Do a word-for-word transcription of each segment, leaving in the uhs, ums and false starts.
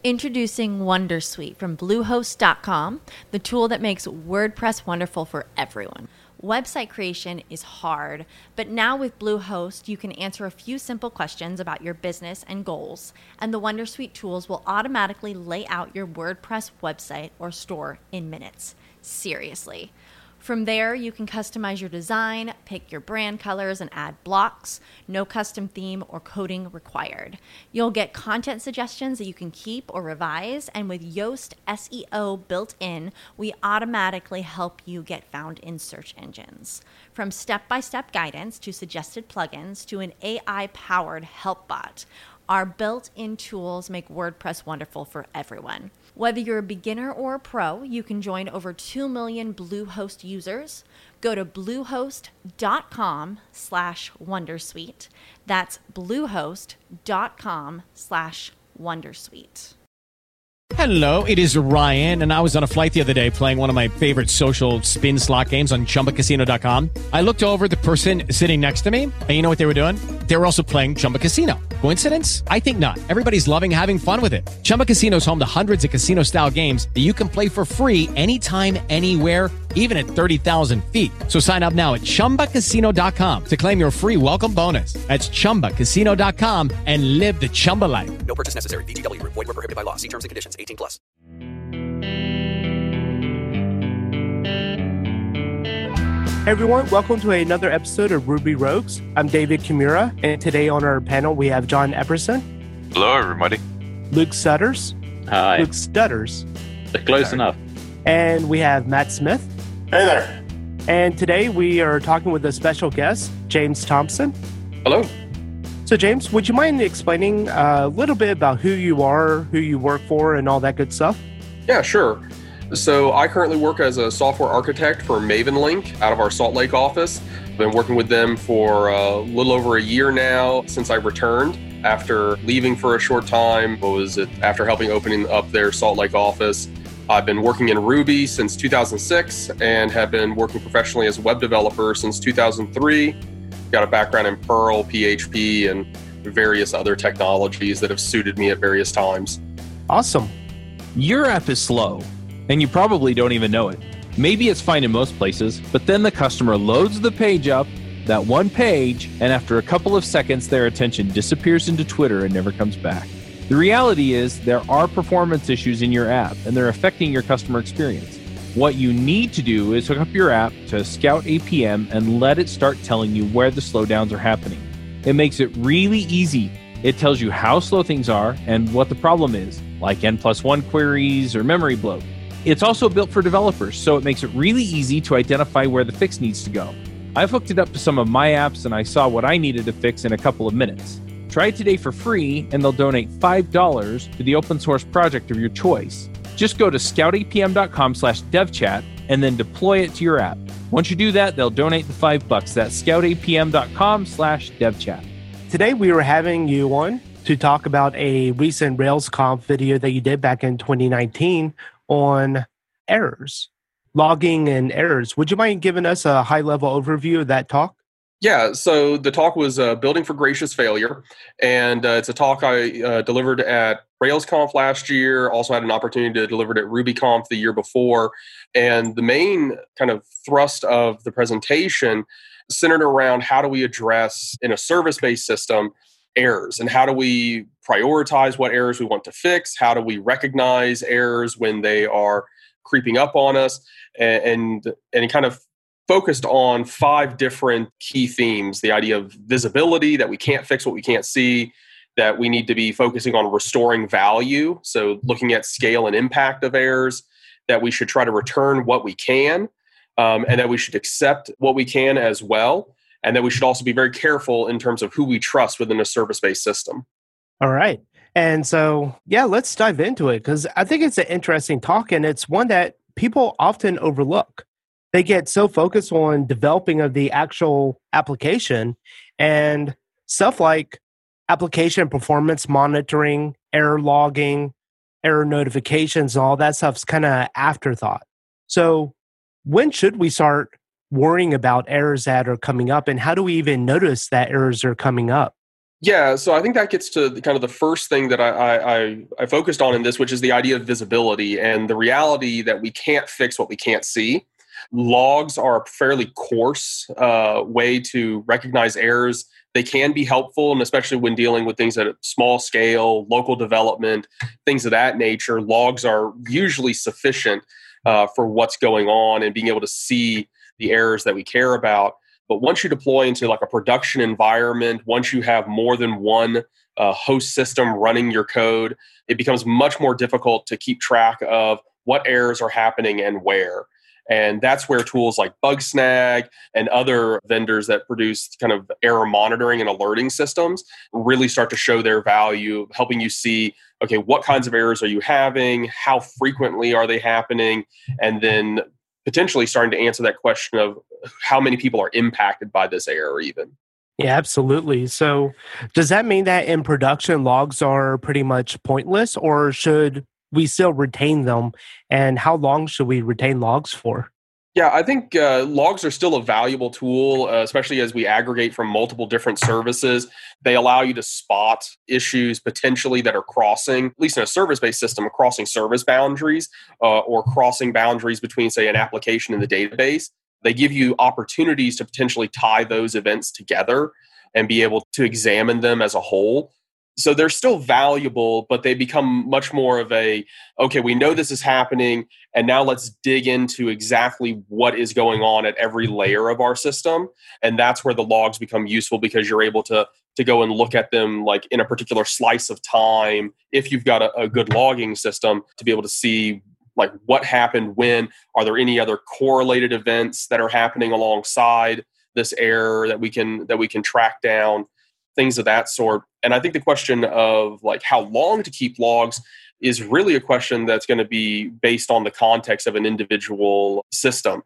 Introducing Wondersuite from Bluehost dot com, the tool that makes WordPress wonderful for everyone. Website creation is hard, but now with Bluehost, you can answer a few simple questions about your business and goals, and the Wondersuite tools will automatically lay out your WordPress website or store in minutes. Seriously. From there, you can customize your design, pick your brand colors, and add blocks. No custom theme or coding required. You'll get content suggestions that you can keep or revise, and with Yoast S E O built in, we automatically help you get found in search engines. From step-by-step guidance to suggested plugins to an A I-powered help bot, our built-in tools make WordPress wonderful for everyone. Whether you're a beginner or a pro, you can join over two million Bluehost users. Go to bluehost.com slash Wondersuite. That's bluehost.com slash Wondersuite. Hello, it is Ryan, and I was on a flight the other day playing one of my favorite social spin slot games on Chumba Casino dot com. I looked over at the person sitting next to me, and you know what they were doing? They were also playing Chumba Casino. Coincidence? I think not. Everybody's loving having fun with it. Chumba Casino is home to hundreds of casino-style games that you can play for free anytime, anywhere, even at thirty thousand feet. So sign up now at Chumba Casino dot com to claim your free welcome bonus. That's Chumba Casino dot com and live the Chumba life. No purchase necessary. V G W. Void where prohibited by law. See terms and conditions. eighteen plus. Hey everyone, welcome to another episode of Ruby Rogues. I'm David Kimura, and today on our panel we have John Epperson. Hello, everybody. Luke Sutters. Hi. Luke Stutters. Close enough. And we have Matt Smith. Hey there. And today we are talking with a special guest, James Thompson. Hello. So James, would you mind explaining a little bit about who you are, who you work for, and all that good stuff? Yeah, sure. So I currently work as a software architect for MavenLink out of our Salt Lake office. I've been working with them for a little over a year now since I returned after leaving for a short time. What was it? After helping opening up their Salt Lake office. I've been working in Ruby since two thousand six and have been working professionally as a web developer since two thousand three. Got a background in Perl, P H P, and various other technologies that have suited me at various times. Awesome. Your app is slow, and you probably don't even know it. Maybe it's fine in most places, but then the customer loads the page up, that one page, and after a couple of seconds, their attention disappears into Twitter and never comes back. The reality is there are performance issues in your app, and they're affecting your customer experience. What you need to do is hook up your app to Scout A P M and let it start telling you where the slowdowns are happening. It makes it really easy. It tells you how slow things are and what the problem is, like N plus one queries or memory bloat. It's also built for developers, so it makes it really easy to identify where the fix needs to go. I've hooked it up to some of my apps, and I saw what I needed to fix in a couple of minutes. Try it today for free, and they'll donate five dollars to the open source project of your choice. Just go to scoutapm.com slash devchat and then deploy it to your app. Once you do that, they'll donate the five bucks. That's scoutapm.com slash devchat. Today we were having you on to talk about a recent RailsConf video that you did back in twenty nineteen on errors, logging and errors. Would you mind giving us a high-level overview of that talk? Yeah, so the talk was uh, Building for Gracious Failure, and uh, it's a talk I uh, delivered at RailsConf last year, also had an opportunity to deliver it at RubyConf the year before, and the main kind of thrust of the presentation centered around how do we address, in a service-based system, errors, and how do we prioritize what errors we want to fix, how do we recognize errors when they are creeping up on us, and, and, and it kind of focused on five different key themes. The idea of visibility, that we can't fix what we can't see, that we need to be focusing on restoring value, so looking at scale and impact of errors, that we should try to return what we can, um, and that we should accept what we can as well, and that we should also be very careful in terms of who we trust within a service-based system. All right. And so, yeah, let's dive into it, because I think it's an interesting talk, and it's one that people often overlook. They get so focused on developing of the actual application, and stuff like application performance monitoring, error logging, error notifications, all that stuff's kind of afterthought. So when should we start worrying about errors that are coming up, and how do we even notice that errors are coming up? Yeah, so I think that gets to the, kind of the first thing that I, I, I, I focused on in this, which is the idea of visibility and the reality that we can't fix what we can't see. Logs are a fairly coarse uh, way to recognize errors. They can be helpful, and especially when dealing with things at a small scale, local development, things of that nature, logs are usually sufficient uh, for what's going on and being able to see the errors that we care about. But once you deploy into like a production environment, once you have more than one uh, host system running your code, it becomes much more difficult to keep track of what errors are happening and where. And that's where tools like Bugsnag and other vendors that produce kind of error monitoring and alerting systems really start to show their value, helping you see, okay, what kinds of errors are you having? How frequently are they happening? And then potentially starting to answer that question of how many people are impacted by this error even. Yeah, absolutely. So does that mean that in production logs are pretty much pointless, or should we still retain them? And how long should we retain logs for? Yeah, I think uh, logs are still a valuable tool, uh, especially as we aggregate from multiple different services. They allow you to spot issues potentially that are crossing, at least in a service-based system, crossing service boundaries uh, or crossing boundaries between, say, an application and the database. They give you opportunities to potentially tie those events together and be able to examine them as a whole. So they're still valuable, but they become much more of a, okay, we know this is happening, and now let's dig into exactly what is going on at every layer of our system. And that's where the logs become useful, because you're able to, to go and look at them like in a particular slice of time, if you've got a, a good logging system, to be able to see like what happened when. Are there any other correlated events that are happening alongside this error that we can that we can track down? Things of that sort. And I think the question of like how long to keep logs is really a question that's going to be based on the context of an individual system.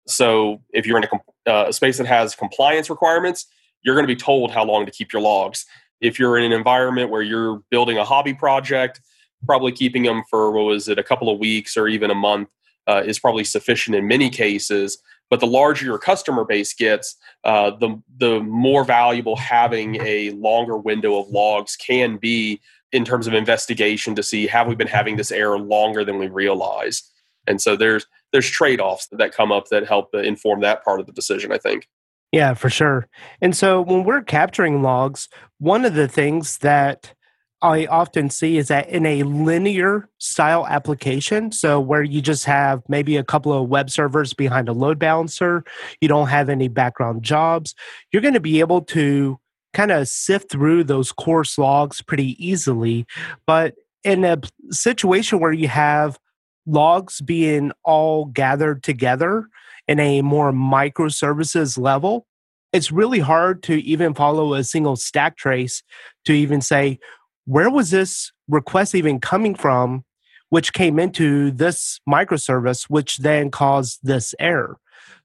So if you're in a, uh, a space that has compliance requirements, you're going to be told how long to keep your logs. If you're in an environment where you're building a hobby project, probably keeping them for, what was it, a couple of weeks or even a month uh, is probably sufficient in many cases. But the larger your customer base gets, uh, the the more valuable having a longer window of logs can be in terms of investigation to see, have we been having this error longer than we realize? And so there's there's trade-offs that come up that help inform that part of the decision, I think. Yeah, for sure. And so when we're capturing logs, one of the things that I often see is that in a linear style application, so where you just have maybe a couple of web servers behind a load balancer, you don't have any background jobs, you're going to be able to kind of sift through those coarse logs pretty easily. But in a situation where you have logs being all gathered together in a more microservices level, it's really hard to even follow a single stack trace to even say, where was this request even coming from, which came into this microservice, which then caused this error?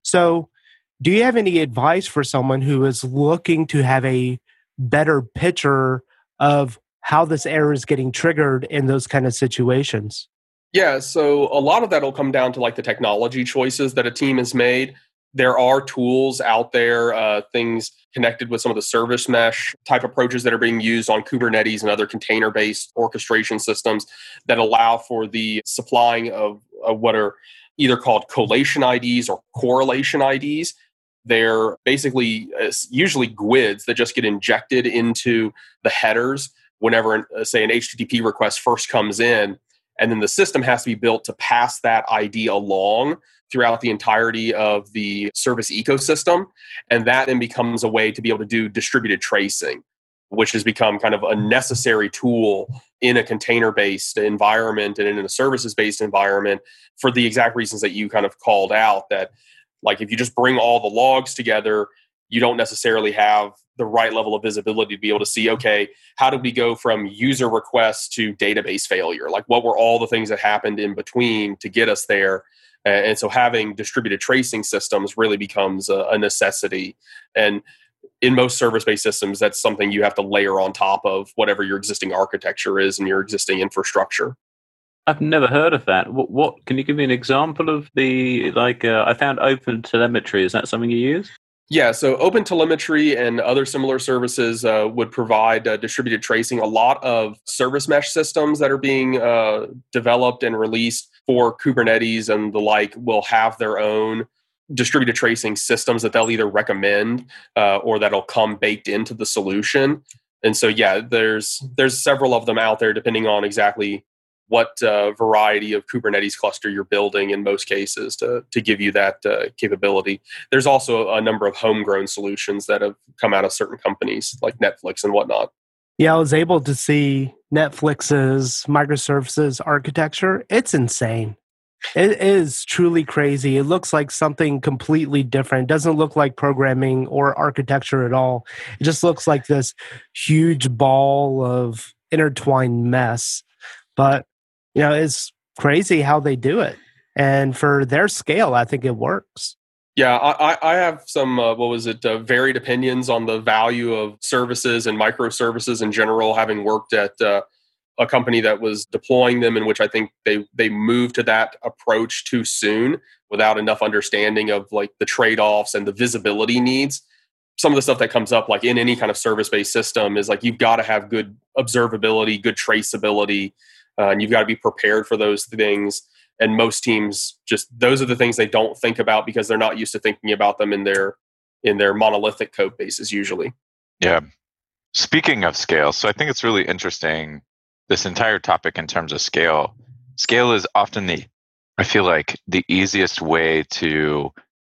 So do you have any advice for someone who is looking to have a better picture of how this error is getting triggered in those kind of situations? Yeah, so a lot of that will come down to like the technology choices that a team has made. There are tools out there, uh, things connected with some of the service mesh type approaches that are being used on Kubernetes and other container-based orchestration systems that allow for the supplying of, of what are either called collation I Ds or correlation I Ds. They're basically uh, usually G U I Ds that just get injected into the headers whenever, uh, say, an H T T P request first comes in. And then the system has to be built to pass that I D along throughout the entirety of the service ecosystem. And that then becomes a way to be able to do distributed tracing, which has become kind of a necessary tool in a container-based environment and in a services-based environment for the exact reasons that you kind of called out, that like if you just bring all the logs together, you don't necessarily have the right level of visibility to be able to see, okay, how did we go from user requests to database failure? Like what were all the things that happened in between to get us there? And so having distributed tracing systems really becomes a, a necessity. And in most service-based systems, that's something you have to layer on top of whatever your existing architecture is and your existing infrastructure. I've never heard of that. What, what can you give me an example of the, like, uh, I found OpenTelemetry. Is that something you use? Yeah, so OpenTelemetry and other similar services uh, would provide uh, distributed tracing. A lot of service mesh systems that are being uh, developed and released for Kubernetes and the like will have their own distributed tracing systems that they'll either recommend uh, or that'll come baked into the solution. And so, yeah, there's there's several of them out there depending on exactly what uh, variety of Kubernetes cluster you're building in most cases to, to give you that uh, capability. There's also a number of homegrown solutions that have come out of certain companies like Netflix and whatnot. Yeah, I was able to see Netflix's microservices architecture. It's insane. It is truly crazy. It looks like something completely different. It doesn't look like programming or architecture at all. It just looks like this huge ball of intertwined mess. But, you know, it's crazy how they do it. And for their scale, I think it works. Yeah, I, I have some, uh, what was it, uh, varied opinions on the value of services and microservices in general, having worked at uh, a company that was deploying them, in which I think they they moved to that approach too soon without enough understanding of like the trade-offs and the visibility needs. Some of the stuff that comes up like in any kind of service-based system is like you've got to have good observability, good traceability, uh, and you've got to be prepared for those things. And most teams just, those are the things they don't think about because they're not used to thinking about them in their in their monolithic code bases usually. Yeah. Speaking of scale, so I think it's really interesting, this entire topic in terms of scale. Scale is often the, I feel like, the easiest way to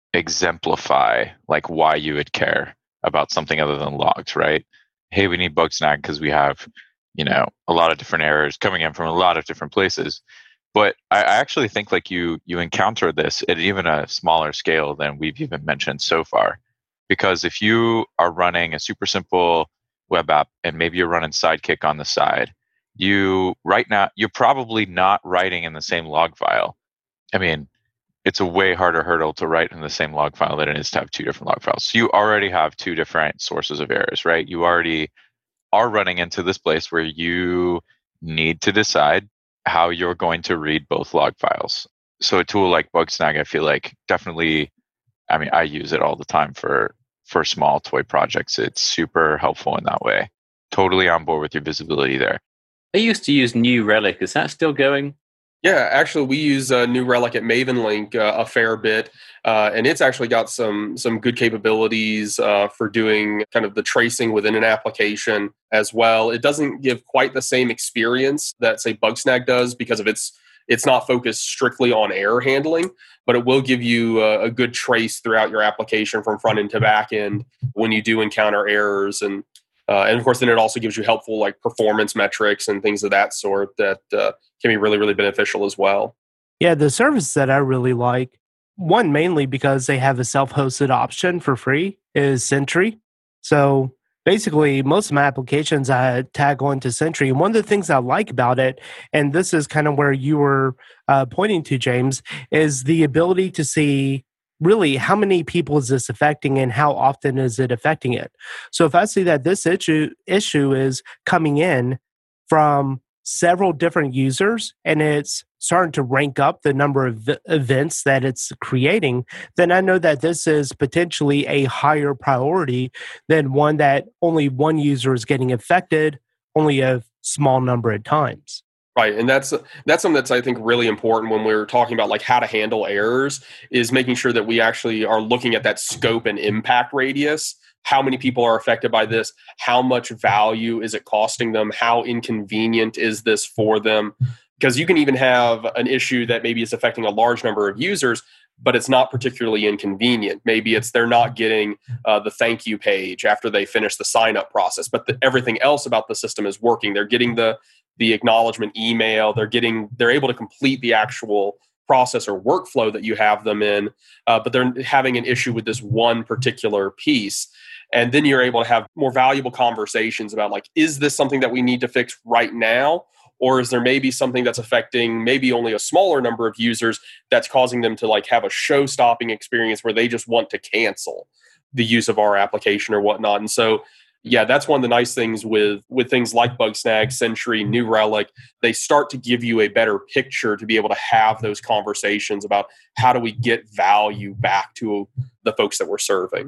exemplify like why you would care about something other than logs, right? Hey, we need Bugsnag because we have, you know, a lot of different errors coming in from a lot of different places. But I actually think like you you encounter this at even a smaller scale than we've even mentioned so far. Because if you are running a super simple web app and maybe you're running Sidekick on the side, you right now, you're probably not writing in the same log file. I mean, it's a way harder hurdle to write in the same log file than it is to have two different log files. So you already have two different sources of errors, right? You already are running into this place where you need to decide how you're going to read both log files. So a tool like Bugsnag, I feel like definitely, I mean, I use it all the time for, for small toy projects. It's super helpful in that way. Totally on board with your visibility there. I used to use New Relic. Is that still going? Yeah, actually, we use uh, New Relic at MavenLink uh, a fair bit, uh, and it's actually got some some good capabilities uh, for doing kind of the tracing within an application as well. It doesn't give quite the same experience that, say, Bugsnag does because of its it's not focused strictly on error handling, but it will give you a, a good trace throughout your application from front end to back end when you do encounter errors. And Uh, and of course, then it also gives you helpful like performance metrics and things of that sort that uh, can be really, really beneficial as well. Yeah, the service that I really like, one mainly because they have a self-hosted option for free, is Sentry. So basically, most of my applications I tag on to Sentry. And one of the things I like about it, and this is kind of where you were uh, pointing to, James, is the ability to see really how many people is this affecting and how often is it affecting it. So if I see that this issue issue is coming in from several different users and it's starting to rank up the number of v- events that it's creating, then I know that this is potentially a higher priority than one that only one user is getting affected only a small number of times. Right, and that's that's something that's I think really important when we're talking about like how to handle errors, is making sure that we actually are looking at that scope and impact radius. How many people are affected by this? How much value is it costing them? How inconvenient is this for them? Because you can even have an issue that maybe is affecting a large number of users, but it's not particularly inconvenient. Maybe it's they're not getting uh, the thank you page after they finish the sign up process, but the, everything else about the system is working. They're getting the the acknowledgement email. They're getting they're able to complete the actual process or workflow that you have them in, uh, but they're having an issue with this one particular piece. And then you're able to have more valuable conversations about like, is this something that we need to fix right now? Or is there maybe something that's affecting maybe only a smaller number of users that's causing them to like have a show-stopping experience where they just want to cancel the use of our application or whatnot? And so, yeah, that's one of the nice things with, with things like Bugsnag, Sentry, New Relic. They start to give you a better picture to be able to have those conversations about how do we get value back to the folks that we're serving.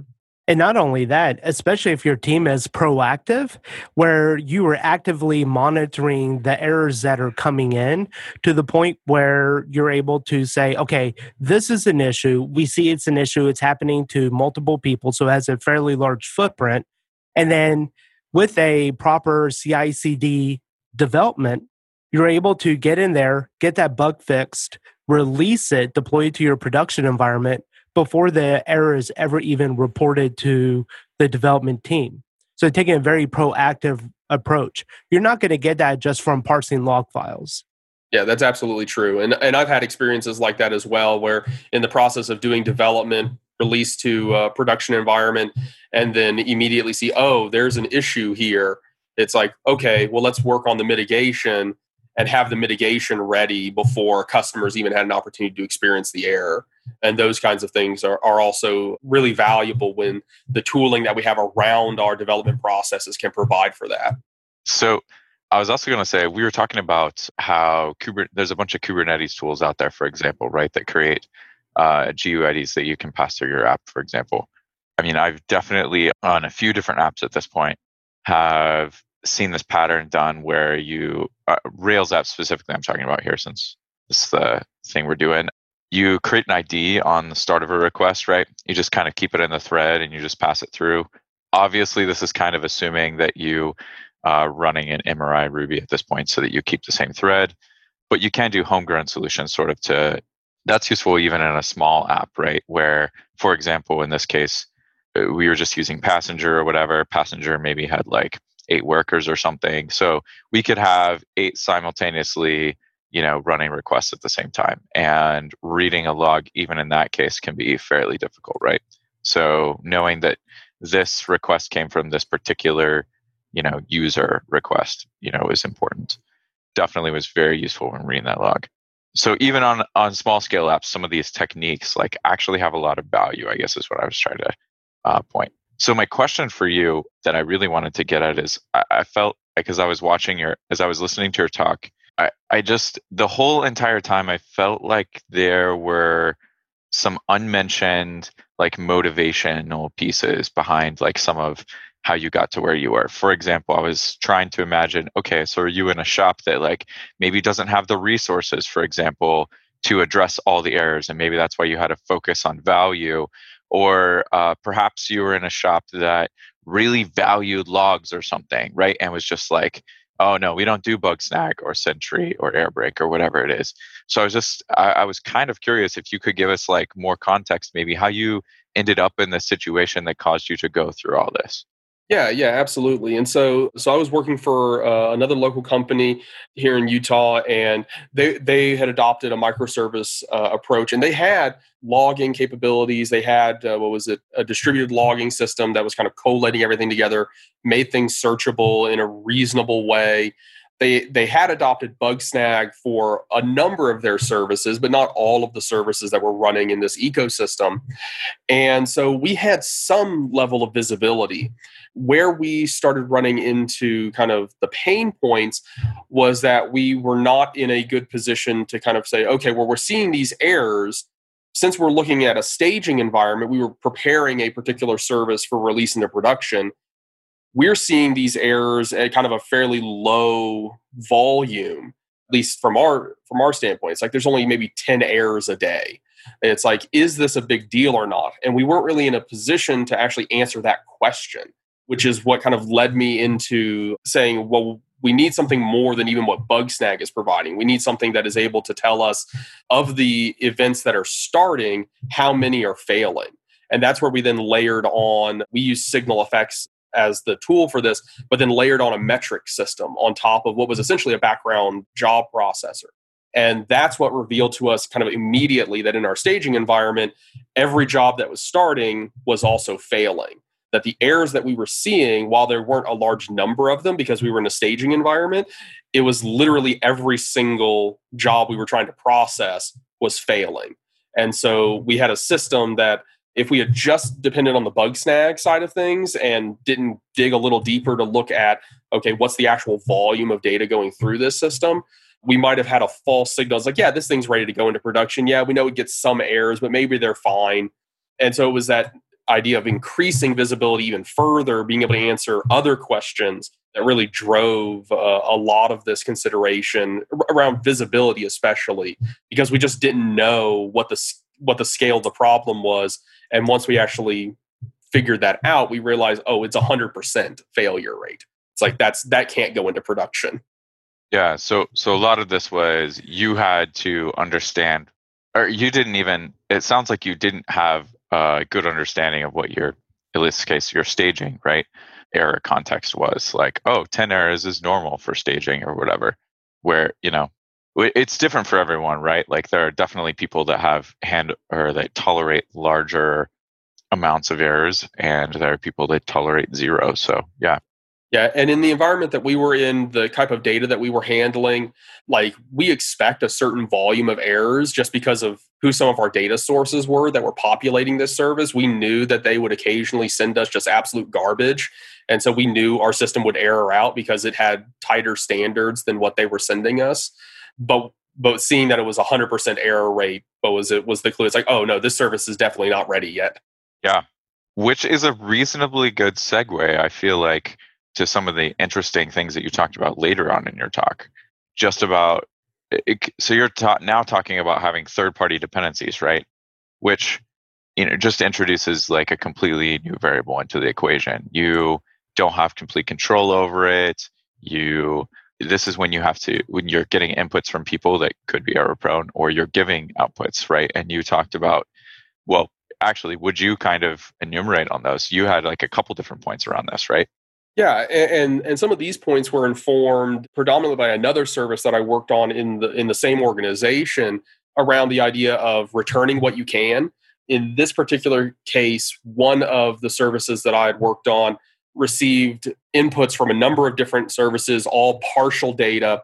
And not only that, especially if your team is proactive, where you are actively monitoring the errors that are coming in to the point where you're able to say, okay, this is an issue. We see it's an issue. It's happening to multiple people. So it has a fairly large footprint. And then with a proper C I C D development, you're able to get in there, get that bug fixed, release it, deploy it to your production environment before the error is ever even reported to the development team. So taking a very proactive approach. You're not going to get that just from parsing log files. Yeah, that's absolutely true. And and I've had experiences like that as well, where in the process of doing development, release to a production environment, and then immediately see, oh, there's an issue here. It's like, okay, well, let's work on the mitigation and have the mitigation ready before customers even had an opportunity to experience the error. And those kinds of things are, are also really valuable when the tooling that we have around our development processes can provide for that. So I was also going to say, we were talking about how Kubernetes, there's a bunch of Kubernetes tools out there, for example, right, that create uh, G U I Ds that you can pass through your app, for example. I mean, I've definitely, on a few different apps at this point, have seen this pattern done where you, uh, Rails apps specifically I'm talking about here, since this is the thing we're doing. You create an I D on the start of a request, right? You just kind of keep it in the thread and you just pass it through. Obviously, this is kind of assuming that you are running in M R I Ruby at this point so that you keep the same thread. But you can do homegrown solutions sort of to, that's useful even in a small app, right? Where, for example, in this case, we were just using Passenger or whatever. Passenger maybe had like eight workers or something. So we could have eight simultaneously, you know, running requests at the same time. And reading a log, even in that case, can be fairly difficult, right? So knowing that this request came from this particular, you know, user request, you know, is important. Definitely was very useful when reading that log. So even on, on small scale apps, some of these techniques like actually have a lot of value, I guess is what I was trying to uh, point. So my question for you that I really wanted to get at is, I, I felt, because I was watching your, as I was listening to your talk, I, I just, the whole entire time, I felt like there were some unmentioned like motivational pieces behind like some of how you got to where you were. For example, I was trying to imagine, okay, so are you in a shop that like maybe doesn't have the resources, for example, to address all the errors, and maybe that's why you had to focus on value. Or uh, perhaps you were in a shop that really valued logs or something, right? And was just like, oh no, we don't do Bugsnag or Sentry or Airbrake or whatever it is. So I was just, I, I was kind of curious if you could give us like more context, maybe how you ended up in the situation that caused you to go through all this. Yeah, yeah, absolutely. And so, so I was working for uh, another local company here in Utah, and they they had adopted a microservice uh, approach, and they had logging capabilities. They had uh, what was it, a distributed logging system that was kind of collating everything together, made things searchable in a reasonable way. They they had adopted Bugsnag for a number of their services, but not all of the services that were running in this ecosystem. And so we had some level of visibility. Where we started running into kind of the pain points was that we were not in a good position to kind of say, okay, well, we're seeing these errors. Since we're looking at a staging environment, we were preparing a particular service for release into production. We're seeing these errors at kind of a fairly low volume, at least from our from our standpoint. It's like there's only maybe ten errors a day. And it's like, is this a big deal or not? And we weren't really in a position to actually answer that question, which is what kind of led me into saying, well, we need something more than even what Bugsnag is providing. We need something that is able to tell us of the events that are starting, how many are failing. And that's where we then layered on, we use SignalFx as the tool for this, but then layered on a metric system on top of what was essentially a background job processor. And that's what revealed to us kind of immediately that in our staging environment, every job that was starting was also failing. That the errors that we were seeing, while there weren't a large number of them because we were in a staging environment, it was literally every single job we were trying to process was failing. And so we had a system that if we had just depended on the Bugsnag side of things and didn't dig a little deeper to look at, okay, what's the actual volume of data going through this system, we might have had a false signal. It's like, yeah, this thing's ready to go into production. Yeah, we know it gets some errors, but maybe they're fine. And so it was that idea of increasing visibility even further, being able to answer other questions that really drove uh, a lot of this consideration around visibility, especially because we just didn't know what the what the scale of the problem was. And once we actually figured that out, we realized, oh, it's a hundred percent failure rate. It's like that's that can't go into production. Yeah. So so a lot of this was you had to understand, or you didn't even. It sounds like you didn't have a good understanding of what your, in this case, your staging, right, error context was. Like, oh, ten errors is normal for staging or whatever. Where, you know, it's different for everyone, right? Like there are definitely people that have hand or that tolerate larger amounts of errors, and there are people that tolerate zero. So yeah. Yeah, and in the environment that we were in, the type of data that we were handling, like we expect a certain volume of errors just because of who some of our data sources were that were populating this service. We knew that they would occasionally send us just absolute garbage. And so we knew our system would error out because it had tighter standards than what they were sending us. But but seeing that it was a one hundred percent error rate, but was it was the clue. It's like, oh no, this service is definitely not ready yet. Yeah, which is a reasonably good segue, I feel like, to some of the interesting things that you talked about later on in your talk. Just about, it, so you're ta- now talking about having third-party dependencies, right? Which, you know, just introduces like a completely new variable into the equation. You don't have complete control over it. You, this is when you have to, when you're getting inputs from people that could be error-prone, or you're giving outputs, right? And you talked about, well, actually, would you kind of enumerate on those? You had like a couple different points around this, right? Yeah, and and some of these points were informed predominantly by another service that I worked on in the in the same organization around the idea of returning what you can. In this particular case, one of the services that I had worked on received inputs from a number of different services, all partial data.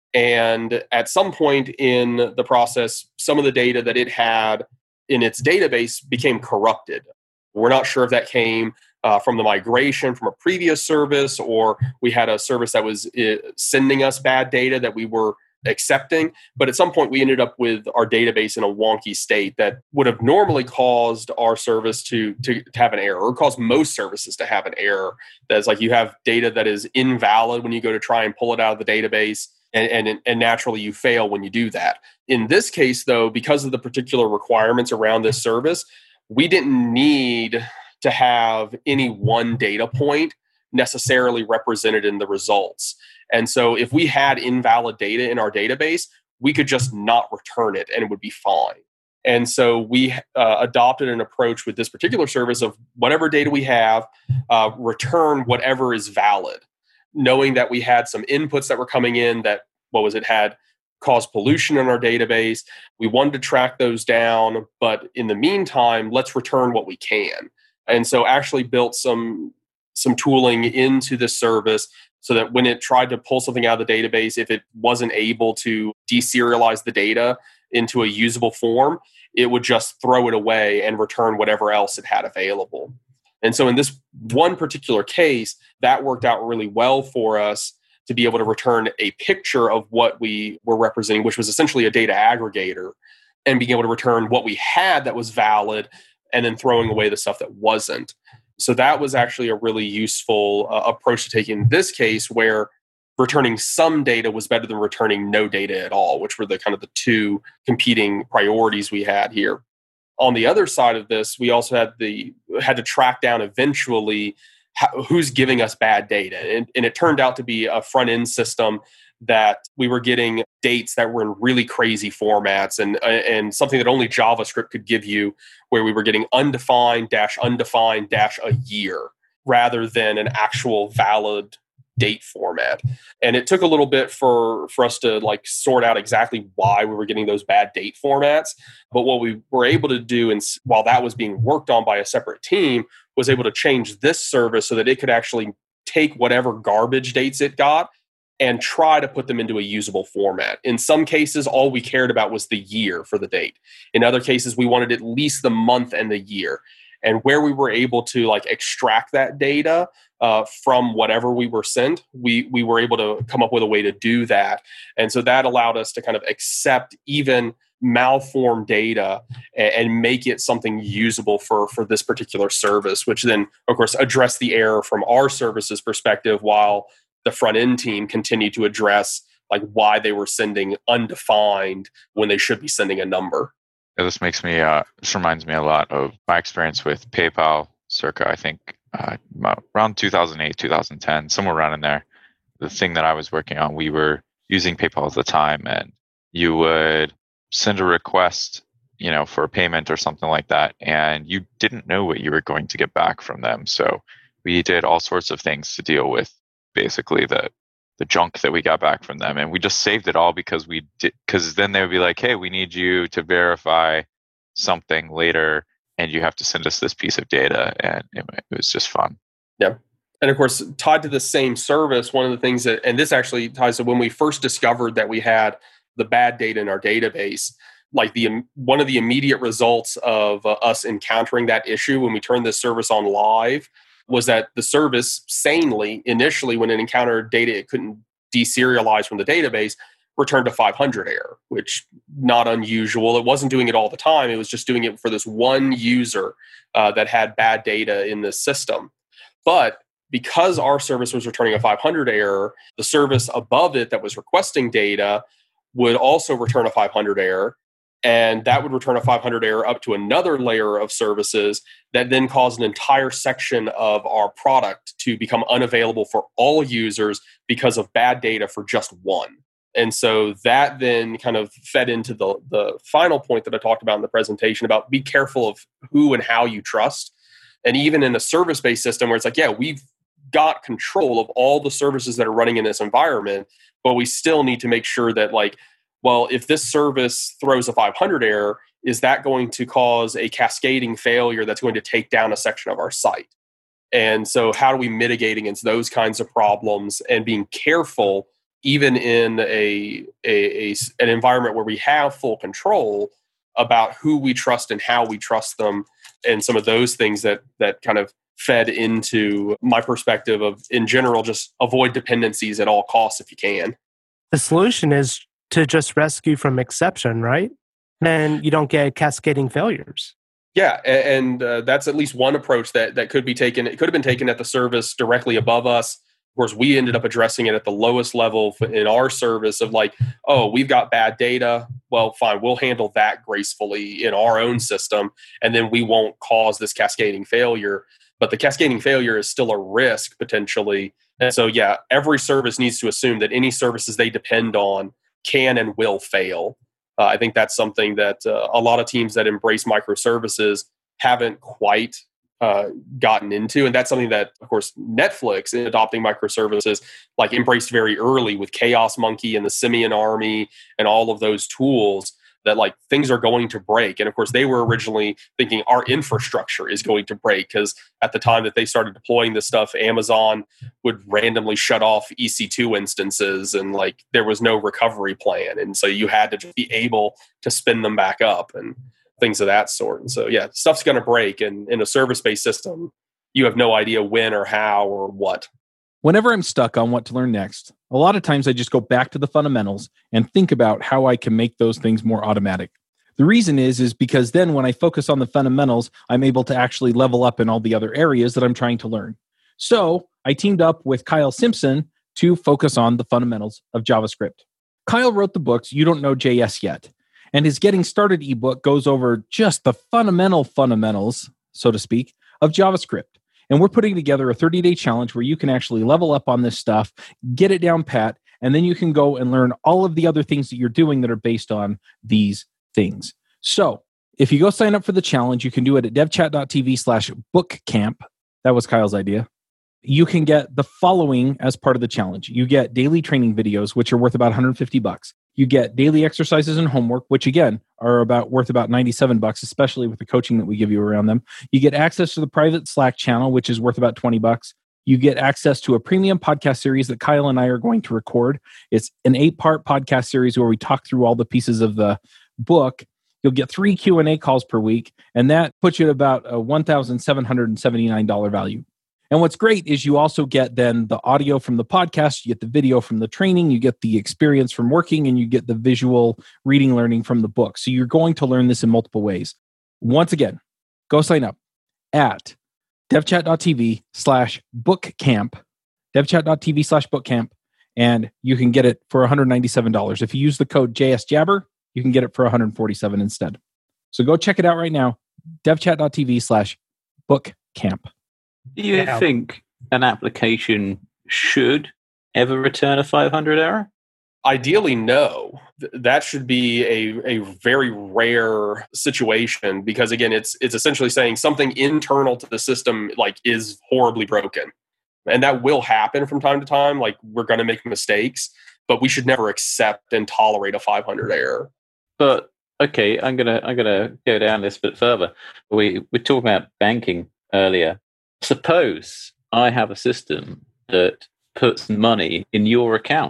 And at some point in the process, some of the data that it had in its database became corrupted. We're not sure if that came Uh, from the migration from a previous service, or we had a service that was uh, sending us bad data that we were accepting. But at some point, we ended up with our database in a wonky state that would have normally caused our service to, to, to have an error, or caused most services to have an error. That's like you have data that is invalid when you go to try and pull it out of the database, and, and, and naturally you fail when you do that. In this case, though, because of the particular requirements around this service, we didn't need to have any one data point necessarily represented in the results. And so if we had invalid data in our database, we could just not return it and it would be fine. And so we uh, adopted an approach with this particular service of whatever data we have, uh, return whatever is valid, knowing that we had some inputs that were coming in that, what was it, had caused pollution in our database. We wanted to track those down, but in the meantime, let's return what we can. And so actually built some some tooling into the service so that when it tried to pull something out of the database, if it wasn't able to deserialize the data into a usable form, it would just throw it away and return whatever else it had available. And so in this one particular case, that worked out really well for us to be able to return a picture of what we were representing, which was essentially a data aggregator, and being able to return what we had that was valid, and then throwing away the stuff that wasn't. So that was actually a really useful uh, approach to take in this case, where returning some data was better than returning no data at all, which were the kind of the two competing priorities we had here. On the other side of this, we also had the had to track down eventually how, who's giving us bad data. And, and it turned out to be a front-end system that we were getting dates that were in really crazy formats, and and something that only JavaScript could give you, where we were getting undefined dash undefined dash a year rather than an actual valid date format. And it took a little bit for for us to like sort out exactly why we were getting those bad date formats. But what we were able to do, and while that was being worked on by a separate team, was able to change this service so that it could actually take whatever garbage dates it got and try to put them into a usable format. In some cases, all we cared about was the year for the date. In other cases, we wanted at least the month and the year. And where we were able to like extract that data uh, from whatever we were sent, we we were able to come up with a way to do that. And so that allowed us to kind of accept even malform data and, and make it something usable for, for this particular service, which then, of course, address the error from our services perspective while the front end team continue to address like why they were sending undefined when they should be sending a number. Yeah, this makes me, uh, this reminds me a lot of my experience with PayPal circa, I think, uh, around two thousand eight, two thousand ten, somewhere around in there. The thing that I was working on, we were using PayPal at the time, and you would send a request, you know, for a payment or something like that, and you didn't know what you were going to get back from them. So we did all sorts of things to deal with basically the the junk that we got back from them, and we just saved it all because we did, because then they would be like, hey, we need you to verify something later, and you have to send us this piece of data, and it, it was just fun. Yeah. And of course, tied to the same service, one of the things that, and this actually ties to when we first discovered that we had the bad data in our database, like the one of the immediate results of uh, us encountering that issue when we turned this service on live was that the service sanely, initially when it encountered data it couldn't deserialize from the database, returned a five hundred error, which not unusual. It wasn't doing it all the time. It was just doing it for this one user uh, that had bad data in this system. But because our service was returning a five hundred error, the service above it that was requesting data would also return a five hundred error. And that would return a five hundred error up to another layer of services that then caused an entire section of our product to become unavailable for all users because of bad data for just one. And so that then kind of fed into the, the final point that I talked about in the presentation about be careful of who and how you trust. And even in a service-based system where it's like, yeah, we've got control of all the services that are running in this environment, but we still need to make sure that, like, well, if this service throws a five hundred error, is that going to cause a cascading failure that's going to take down a section of our site? And so how do we mitigate against those kinds of problems and being careful, even in a, a, a an environment where we have full control about who we trust and how we trust them, and some of those things that that kind of fed into my perspective of, in general, just avoid dependencies at all costs if you can. The solution is to just rescue from exception, right? Then you don't get cascading failures. Yeah, and uh, that's at least one approach that that could be taken. It could have been taken at the service directly above us. Of course, we ended up addressing it at the lowest level in our service of like, oh, we've got bad data. Well, fine, we'll handle that gracefully in our own system, and then we won't cause this cascading failure. But the cascading failure is still a risk potentially. And so, yeah, every service needs to assume that any services they depend on can and will fail. Uh, I think that's something that uh, a lot of teams that embrace microservices haven't quite uh, gotten into. And that's something that, of course, Netflix in adopting microservices like embraced very early with Chaos Monkey and the Simian Army and all of those tools that like things are going to break. And of course, they were originally thinking our infrastructure is going to break because at the time that they started deploying this stuff, Amazon would randomly shut off E C two instances and like there was no recovery plan. And so you had to just be able to spin them back up and things of that sort. And so, yeah, stuff's going to break. And in a service-based system, you have no idea when or how or what. Whenever I'm stuck on what to learn next, a lot of times I just go back to the fundamentals and think about how I can make those things more automatic. The reason is, is because then when I focus on the fundamentals, I'm able to actually level up in all the other areas that I'm trying to learn. So I teamed up with Kyle Simpson to focus on the fundamentals of JavaScript. Kyle wrote the books You Don't Know J S Yet, and his Getting Started ebook goes over just the fundamental fundamentals, so to speak, of JavaScript. And we're putting together a thirty-day challenge where you can actually level up on this stuff, get it down pat, and then you can go and learn all of the other things that you're doing that are based on these things. So if you go sign up for the challenge, you can do it at devchat.tv slash bookcamp. That was Kyle's idea. You can get the following as part of the challenge. You get daily training videos, which are worth about one hundred fifty bucks. You get daily exercises and homework, which again are about worth about ninety-seven bucks, especially with the coaching that we give you around them. You get access to the private Slack channel, which is worth about twenty bucks. You get access to a premium podcast series that Kyle and I are going to record. It's an eight-part podcast series where we talk through all the pieces of the book. You'll get three Q and A calls per week, and that puts you at about a one thousand seven hundred seventy-nine dollars value. And what's great is you also get then the audio from the podcast, you get the video from the training, you get the experience from working, and you get the visual reading learning from the book. So you're going to learn this in multiple ways. Once again, go sign up at devchat.tv slash bookcamp, devchat.tv slash bookcamp, and you can get it for one hundred ninety-seven dollars. If you use the code J S Jabber, you can get it for one hundred forty-seven dollars instead. So go check it out right now, devchat.tv slash bookcamp. Do you Yeah. think an application should ever return a five hundred error? Ideally, no. Th- That should be a, a very rare situation because, again, it's it's essentially saying something internal to the system like is horribly broken, and that will happen from time to time. Like we're going to make mistakes, but we should never accept and tolerate a five hundred error. But okay, I'm gonna I'm gonna go down this bit further. We we talked about banking earlier. Suppose I have a system that puts money in your account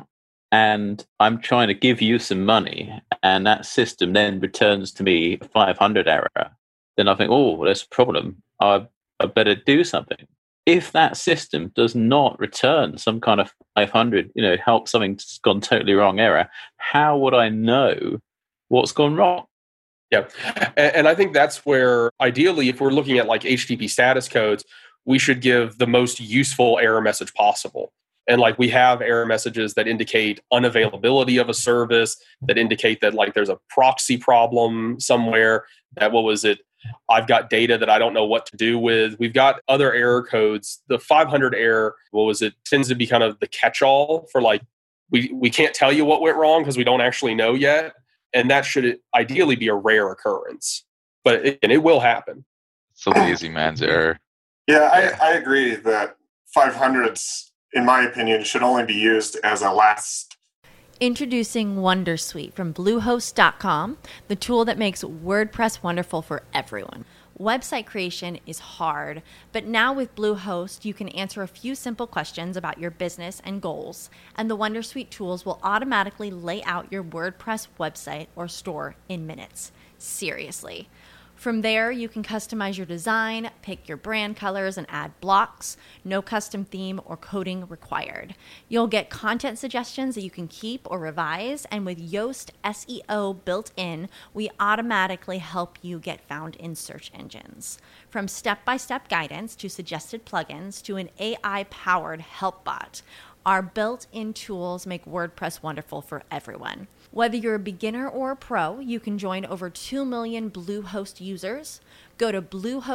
and I'm trying to give you some money and that system then returns to me a five hundred error. Then I think, oh, there's a problem. I, I better do something. If that system does not return some kind of five hundred, you know, help something's gone totally wrong error, how would I know what's gone wrong? Yeah. And, and I think that's where, ideally, if we're looking at like H T T P status codes, we should give the most useful error message possible. And like we have error messages that indicate unavailability of a service, that indicate that like there's a proxy problem somewhere, that what was it? I've got data that I don't know what to do with. We've got other error codes. The five hundred error, what was it, tends to be kind of the catch-all for like, we, we can't tell you what went wrong because we don't actually know yet. And that should ideally be a rare occurrence. But it, and it will happen. It's a lazy man's error. Yeah, I, I agree that five hundreds, in my opinion, should only be used as a last. Introducing Wondersuite from Bluehost dot com, the tool that makes WordPress wonderful for everyone. Website creation is hard, but now with Bluehost, you can answer a few simple questions about your business and goals, and the Wondersuite tools will automatically lay out your WordPress website or store in minutes. Seriously. From there, you can customize your design, pick your brand colors, and add blocks. No custom theme or coding required. You'll get content suggestions that you can keep or revise, and with Yoast S E O built in, we automatically help you get found in search engines. From step-by-step guidance to suggested plugins to an A I-powered help bot, our built-in tools make WordPress wonderful for everyone. Whether you're a beginner or a pro, you can join over two million Bluehost users. Go to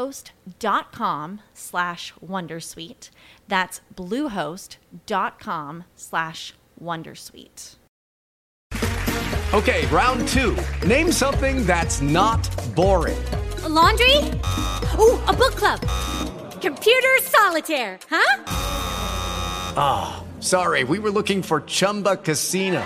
bluehost.com slash Wondersuite. That's bluehost.com slash Wondersuite. Okay, round two. Name something that's not boring. A laundry? Ooh, a book club. Computer solitaire, huh? Ah, oh, sorry, we were looking for Chumba Casino.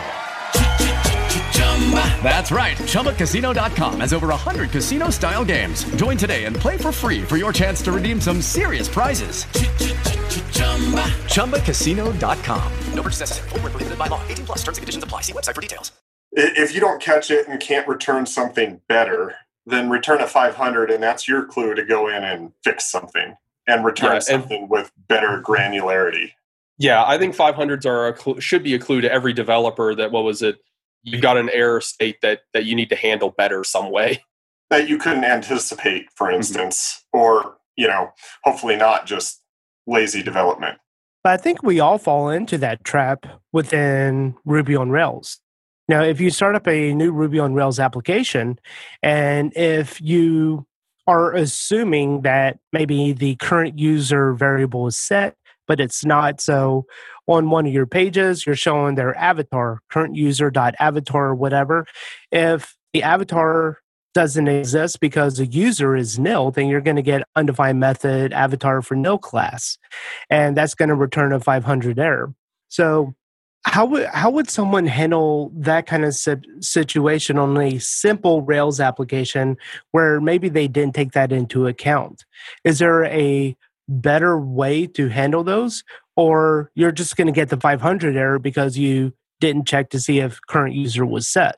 That's right. Chumba Casino dot com has over one hundred casino-style games. Join today and play for free for your chance to redeem some serious prizes. Chumba Casino dot com. No purchase necessary. Void where prohibited by law. eighteen plus. Terms and conditions apply. See website for details. If you don't catch it and can't return something better, then return a five hundred, and that's your clue to go in and fix something and return Yeah, and- something with better granularity. Yeah, I think five hundreds are a cl- should be a clue to every developer that, what was it, you've got an error state that that you need to handle better some way. That you couldn't anticipate, for instance, mm-hmm. or, you know, hopefully not just lazy development. But I think we all fall into that trap within Ruby on Rails. Now, if you start up a new Ruby on Rails application, and if you are assuming that maybe the current user variable is set, but it's not, so on one of your pages, you're showing their avatar, current user.avatar or whatever. If the avatar doesn't exist because the user is nil, then you're going to get undefined method avatar for nil class. And that's going to return a five hundred error. So how would how would someone handle that kind of situation on a simple Rails application where maybe they didn't take that into account? Is there a better way to handle those? Or you're just going to get the five hundred error because you didn't check to see if current user was set?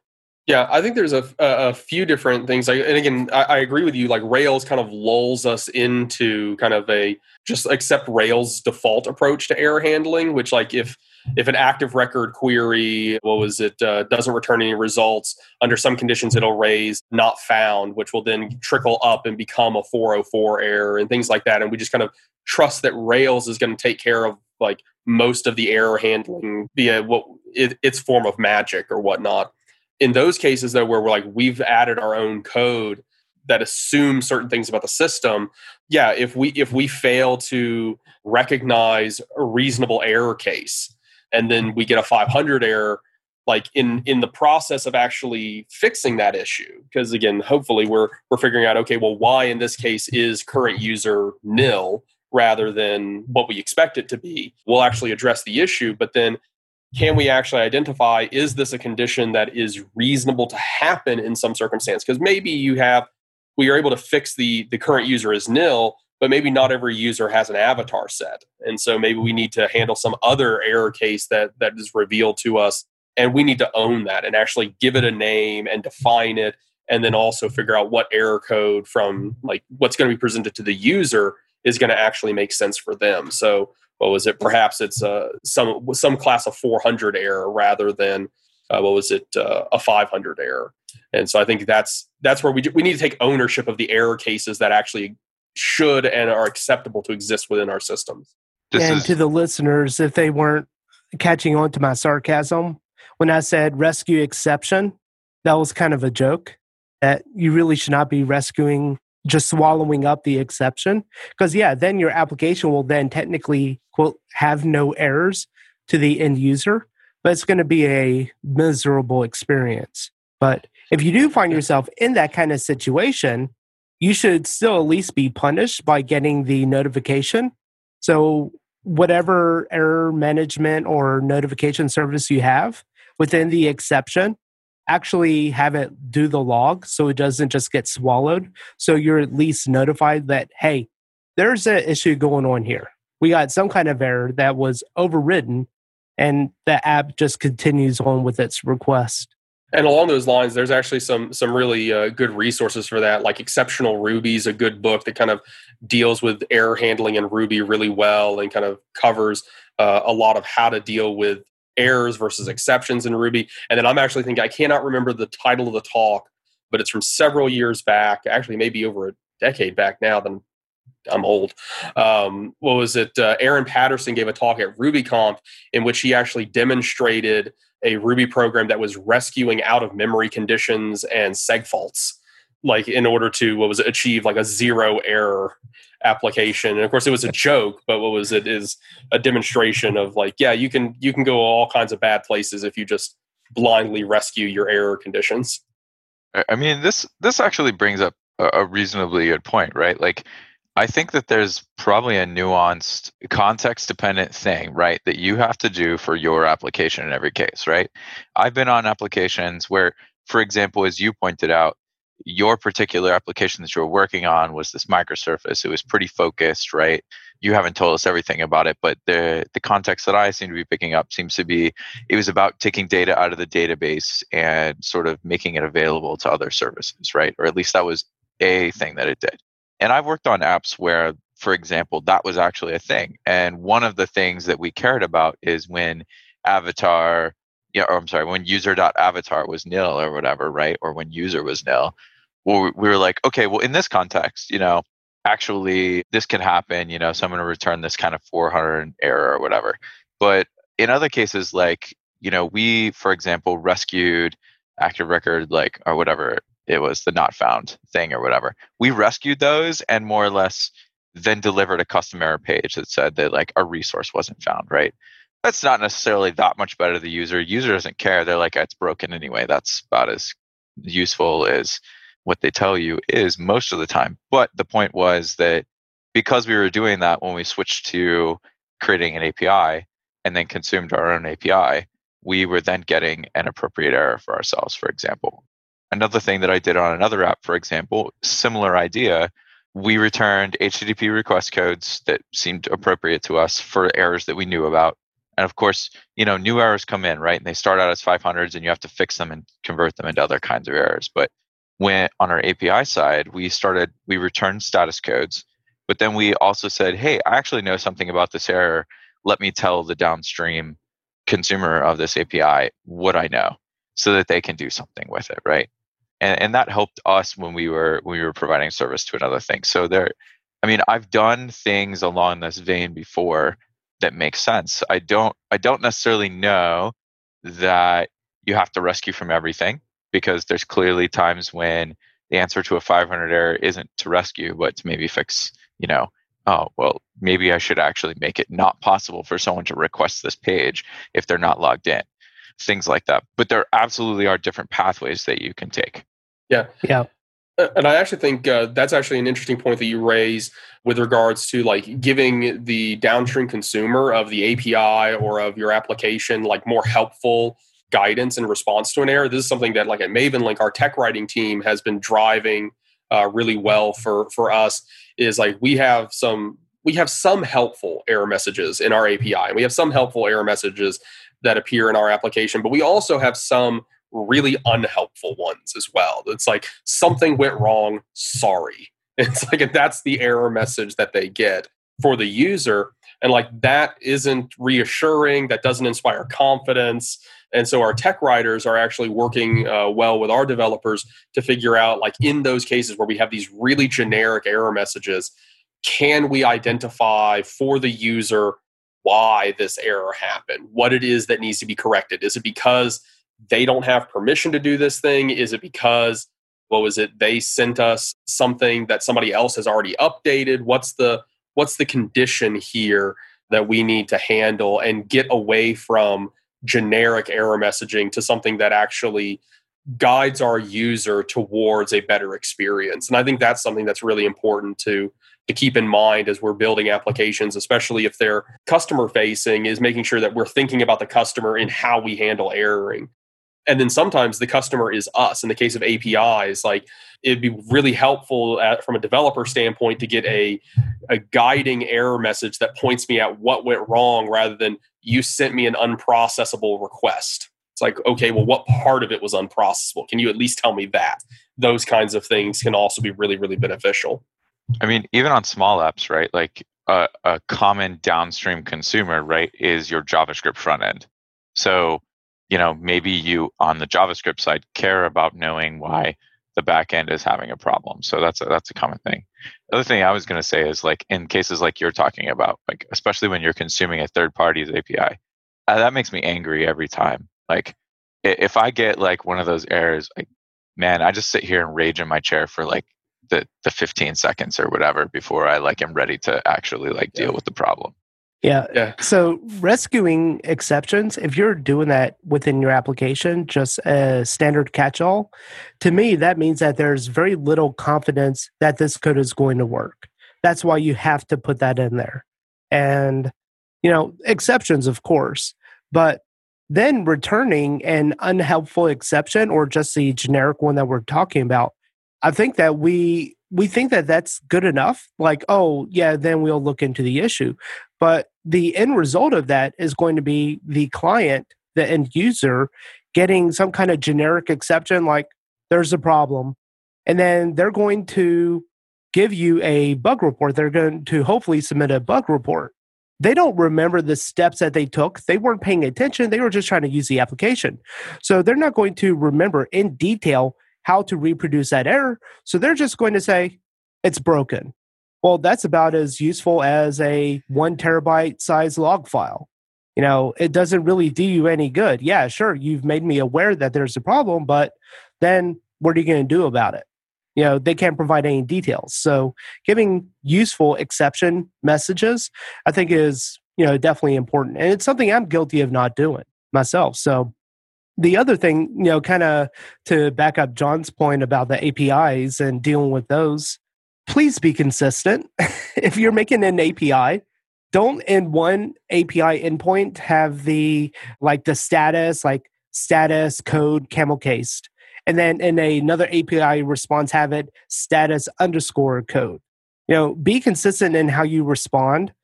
Yeah, I think there's a, a, a few different things. I, and again, I, I agree with you. Like Rails kind of lulls us into kind of a just accept Rails default approach to error handling, which like if if an active record query, what was it, uh, doesn't return any results, under some conditions it'll raise not found, which will then trickle up and become a four oh four error and things like that. And we just kind of trust that Rails is going to take care of like most of the error handling via what it, its form of magic or whatnot. In those cases, though, where we're like, we've added our own code that assumes certain things about the system, yeah, if we if we fail to recognize a reasonable error case, and then we get a five hundred error, like in in the process of actually fixing that issue, because again, hopefully we're we're figuring out, okay, well, why in this case is current user nil rather than what we expect it to be? We'll actually address the issue, but then can we actually identify, is this a condition that is reasonable to happen in some circumstance? Because maybe you have, we are able to fix the, the current user as nil, but maybe not every user has an avatar set. And so maybe we need to handle some other error case that, that is revealed to us. And we need to own that and actually give it a name and define it. And then also figure out what error code from like what's going to be presented to the user is going to actually make sense for them. So what was it? Perhaps it's uh, some some class of four hundred error rather than uh, what was it? Uh, a five hundred error. And so I think that's that's where we do, we need to take ownership of the error cases that actually should and are acceptable to exist within our systems. This and is... to the listeners, if they weren't catching on to my sarcasm, when I said rescue exception, that was kind of a joke. That you really should not be rescuing, just swallowing up the exception. Because, yeah, then your application will then technically, quote, have no errors to the end user, but it's going to be a miserable experience. But if you do find yourself in that kind of situation, you should still at least be punished by getting the notification. So whatever error management or notification service you have within the exception, actually have it do the log so it doesn't just get swallowed. So you're at least notified that, hey, there's an issue going on here. We got some kind of error that was overridden and the app just continues on with its request. And along those lines, there's actually some some really uh, good resources for that. Like Exceptional Ruby is a good book that kind of deals with error handling in Ruby really well and kind of covers uh, a lot of how to deal with errors versus exceptions in Ruby. And then I'm actually thinking, I cannot remember the title of the talk, but it's from several years back, actually maybe over a decade back now, then I'm old. Um, what was it? Uh, Aaron Patterson gave a talk at RubyConf in which he actually demonstrated a Ruby program that was rescuing out of memory conditions and seg faults, like in order to, what was it, achieve like a zero error application. And of course it was a joke, but what was it is a demonstration of like, yeah, you can, you can go all kinds of bad places if you just blindly rescue your error conditions. I mean, this, this actually brings up a, a reasonably good point, right? Like, I think that there's probably a nuanced context dependent thing, right, that you have to do for your application in every case, right? I've been on applications where, for example, as you pointed out, your particular application that you were working on was this microservice. It was pretty focused, right? You haven't told us everything about it, but the the context that I seem to be picking up seems to be it was about taking data out of the database and sort of making it available to other services, right? Or at least that was a thing that it did. And I've worked on apps where, for example, that was actually a thing. And one of the things that we cared about is when avatar, yeah, or I'm sorry, when user.avatar was nil or whatever, right? Or when user was nil, well, we were like, okay, well, in this context, you know, actually this can happen, you know, so I'm going to return this kind of four hundred error or whatever. But in other cases, like, you know, we, for example, rescued active record, like, or whatever, it was the not found thing or whatever. We rescued those and more or less then delivered a custom error page that said that like a resource wasn't found, right? That's not necessarily that much better to the user. User doesn't care. They're like, it's broken anyway. That's about as useful as what they tell you is most of the time. But the point was that because we were doing that when we switched to creating an A P I and then consumed our own A P I, we were then getting an appropriate error for ourselves, for example. Another thing that I did on another app, for example, similar idea, we returned H T T P request codes that seemed appropriate to us for errors that we knew about. And of course, you know, new errors come in, right? And they start out as five hundreds and you have to fix them and convert them into other kinds of errors. But when on our A P I side, we started, we returned status codes, but then we also said, hey, I actually know something about this error. Let me tell the downstream consumer of this A P I what I know so that they can do something with it, right? And and that helped us when we were when we were providing service to another thing. So there, I mean, I've done things along this vein before that make sense. I don't I don't necessarily know that you have to rescue from everything, because there's clearly times when the answer to a five hundred error isn't to rescue, but to maybe fix, you know, oh, well, maybe I should actually make it not possible for someone to request this page if they're not logged in. Things like that. But there absolutely are different pathways that you can take. Yeah. Yeah. And I actually think uh, that's actually an interesting point that you raise with regards to like giving the downstream consumer of the A P I or of your application like more helpful guidance in response to an error. This is something that like at MavenLink, our tech writing team has been driving uh, really well for, for us is like we have some we have some helpful error messages in our A P I. And we have some helpful error messages that appear in our application, but we also have some really unhelpful ones as well. It's like something went wrong, sorry. It's like that's the error message that they get for the user. And like that isn't reassuring, that doesn't inspire confidence. And so our tech writers are actually working uh, well with our developers to figure out like in those cases where we have these really generic error messages, can we identify for the user why this error happened, what it is that needs to be corrected? Is it because they don't have permission to do this thing? Is it because, what was it, they sent us something that somebody else has already updated? What's the what's the condition here that we need to handle and get away from generic error messaging to something that actually guides our user towards a better experience? And I think that's something that's really important to to keep in mind as we're building applications, especially if they're customer facing, is making sure that we're thinking about the customer in how we handle erroring. And then sometimes the customer is us. In the case of A P Is, like it'd be really helpful at, from a developer standpoint to get a, a guiding error message that points me at what went wrong rather than you sent me an unprocessable request. It's like, okay, well, what part of it was unprocessable? Can you at least tell me that? Those kinds of things can also be really, really beneficial. I mean, even on small apps, right? Like a, a common downstream consumer, right, is your JavaScript front end. So, you know, maybe you on the JavaScript side care about knowing why the back end is having a problem. So that's a, that's a common thing. The other thing I was going to say is like in cases like you're talking about, like especially when you're consuming a third party's A P I, uh, that makes me angry every time. Like if I get like one of those errors, like man, I just sit here and rage in my chair for like the the fifteen seconds or whatever before I like am ready to actually like deal yeah. with the problem. Yeah. yeah. So rescuing exceptions, if you're doing that within your application, just a standard catch-all, to me, that means that there's very little confidence that this code is going to work. That's why you have to put that in there. And, you know, exceptions, of course, but then returning an unhelpful exception or just the generic one that we're talking about, I think that we we think that that's good enough. Like, oh, yeah, then we'll look into the issue. But the end result of that is going to be the client, the end user, getting some kind of generic exception like there's a problem. And then they're going to give you a bug report. They're going to hopefully submit a bug report. They don't remember the steps that they took. They weren't paying attention. They were just trying to use the application. So they're not going to remember in detail how to reproduce that error. So they're just going to say, it's broken. Well, that's about as useful as a one terabyte size log file. You know, it doesn't really do you any good. Yeah, sure, you've made me aware that there's a problem, but then what are you going to do about it? You know, they can't provide any details. So giving useful exception messages, I think is, you know, definitely important. And it's something I'm guilty of not doing myself. So the other thing, you know, kind of to back up John's point about the A P Is and dealing with those, please be consistent. If you're making an A P I, don't in one A P I endpoint have the, like the status, like status code camel cased. And then in another A P I response, have it status underscore code. You know, be consistent in how you respond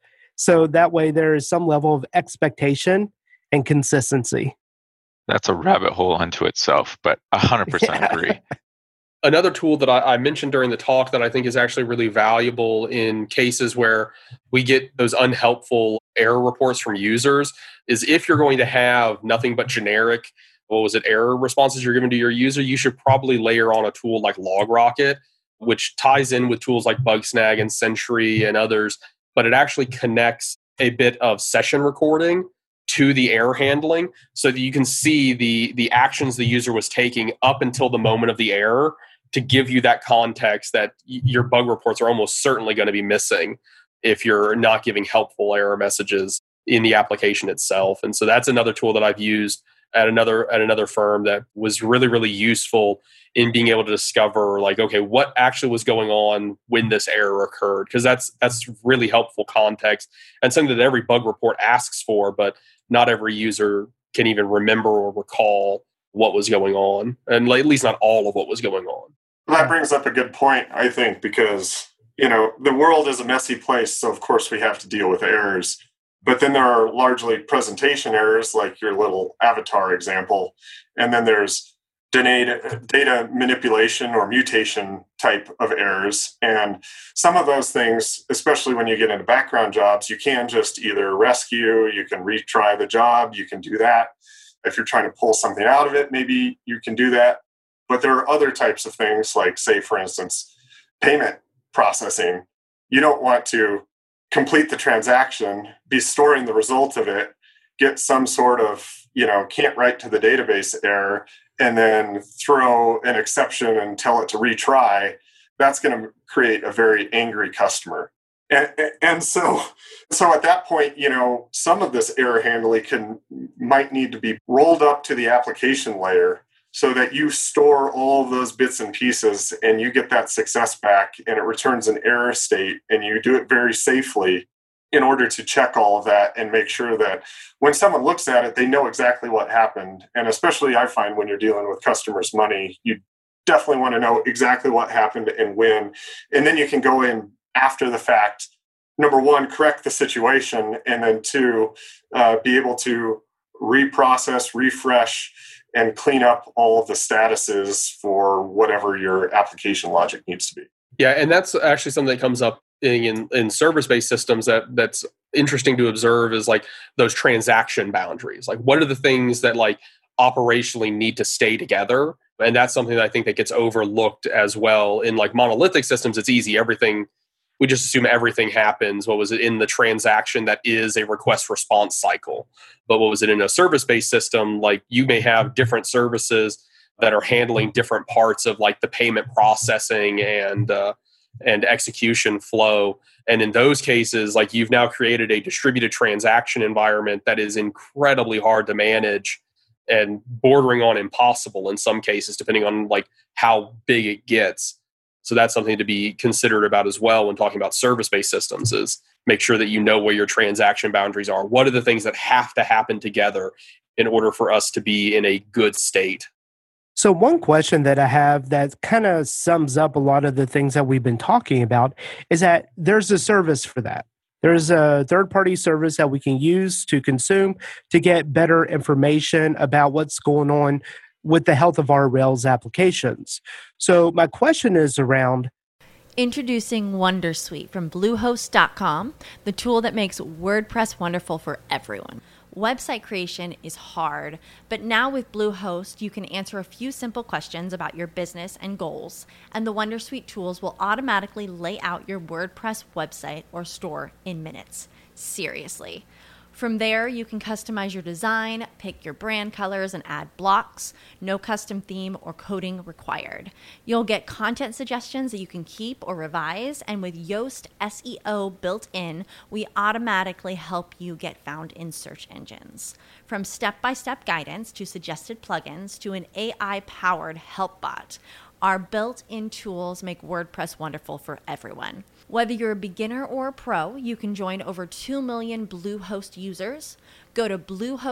So that way there is some level of expectation and consistency. That's a rabbit hole unto itself, but one hundred percent Yeah. agree. Another tool that I, I mentioned during the talk that I think is actually really valuable in cases where we get those unhelpful error reports from users is if you're going to have nothing but generic, what was it, error responses you're giving to your user, you should probably layer on a tool like LogRocket, which ties in with tools like Bugsnag and Sentry and others, but it actually connects a bit of session recording to the error handling so that you can see the, the actions the user was taking up until the moment of the error to give you that context that y- your bug reports are almost certainly going to be missing if you're not giving helpful error messages in the application itself. And so that's another tool that I've used at another at another firm that was really, really useful in being able to discover, like, okay, what actually was going on when this error occurred? Because that's that's really helpful context and something that every bug report asks for, but not every user can even remember or recall what was going on, and at least not all of what was going on. That brings up a good point, I think, because, you know, the world is a messy place, so of course we have to deal with errors. But then there are largely presentation errors, like your little avatar example. And then there's data, data manipulation or mutation type of errors. And some of those things, especially when you get into background jobs, you can just either rescue, you can retry the job, you can do that. If you're trying to pull something out of it, maybe you can do that. But there are other types of things, like, say, for instance, payment processing. You don't want to complete the transaction, be storing the result of it, get some sort of, you know, can't write to the database error, and then throw an exception and tell it to retry. That's going to create a very angry customer. And, and so, so at that point, you know, some of this error handling can might need to be rolled up to the application layer so that you store all of those bits and pieces and you get that success back and it returns an error state, and you do it very safely in order to check all of that and make sure that when someone looks at it, they know exactly what happened. And especially I find when you're dealing with customers' money, you definitely want to know exactly what happened and when. And then you can go in after the fact, number one, correct the situation, and then two, uh, be able to reprocess, refresh, and clean up all of the statuses for whatever your application logic needs to be. Yeah, and that's actually something that comes up in, in service-based systems that that's interesting to observe is like those transaction boundaries. Like, what are the things that like operationally need to stay together? And that's something that I think that gets overlooked as well. In like monolithic systems, it's easy. Everything, we just assume everything happens. What was it in the transaction that is a request response cycle? But what was it in a service-based system? Like, you may have different services that are handling different parts of like the payment processing and uh, and execution flow. And in those cases, like, you've now created a distributed transaction environment that is incredibly hard to manage and bordering on impossible in some cases, depending on like how big it gets. So that's something to be considered about as well when talking about service-based systems, is make sure that you know where your transaction boundaries are. What are the things that have to happen together in order for us to be in a good state? So one question that I have that kind of sums up a lot of the things that we've been talking about is that there's a service for that. There's a third-party service that we can use to consume to get better information about what's going on with the health of our Rails applications. So my question is around Introducing Wondersuite from Bluehost dot com, the tool that makes WordPress wonderful for everyone. Website creation is hard, but now with Bluehost, you can answer a few simple questions about your business and goals, and the Wondersuite tools will automatically lay out your WordPress website or store in minutes. Seriously. From there, you can customize your design, pick your brand colors, and add blocks. No custom theme or coding required. You'll get content suggestions that you can keep or revise, and with Yoast S E O built in, we automatically help you get found in search engines. From step-by-step guidance to suggested plugins to an A I-powered help bot, our built-in tools make WordPress wonderful for everyone. Whether you're a beginner or a pro, you can join over two million Bluehost users. Go to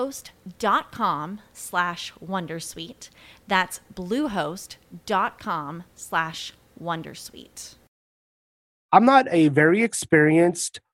bluehost.com slash Wondersuite. That's bluehost.com slash Wondersuite. I'm not a very experienced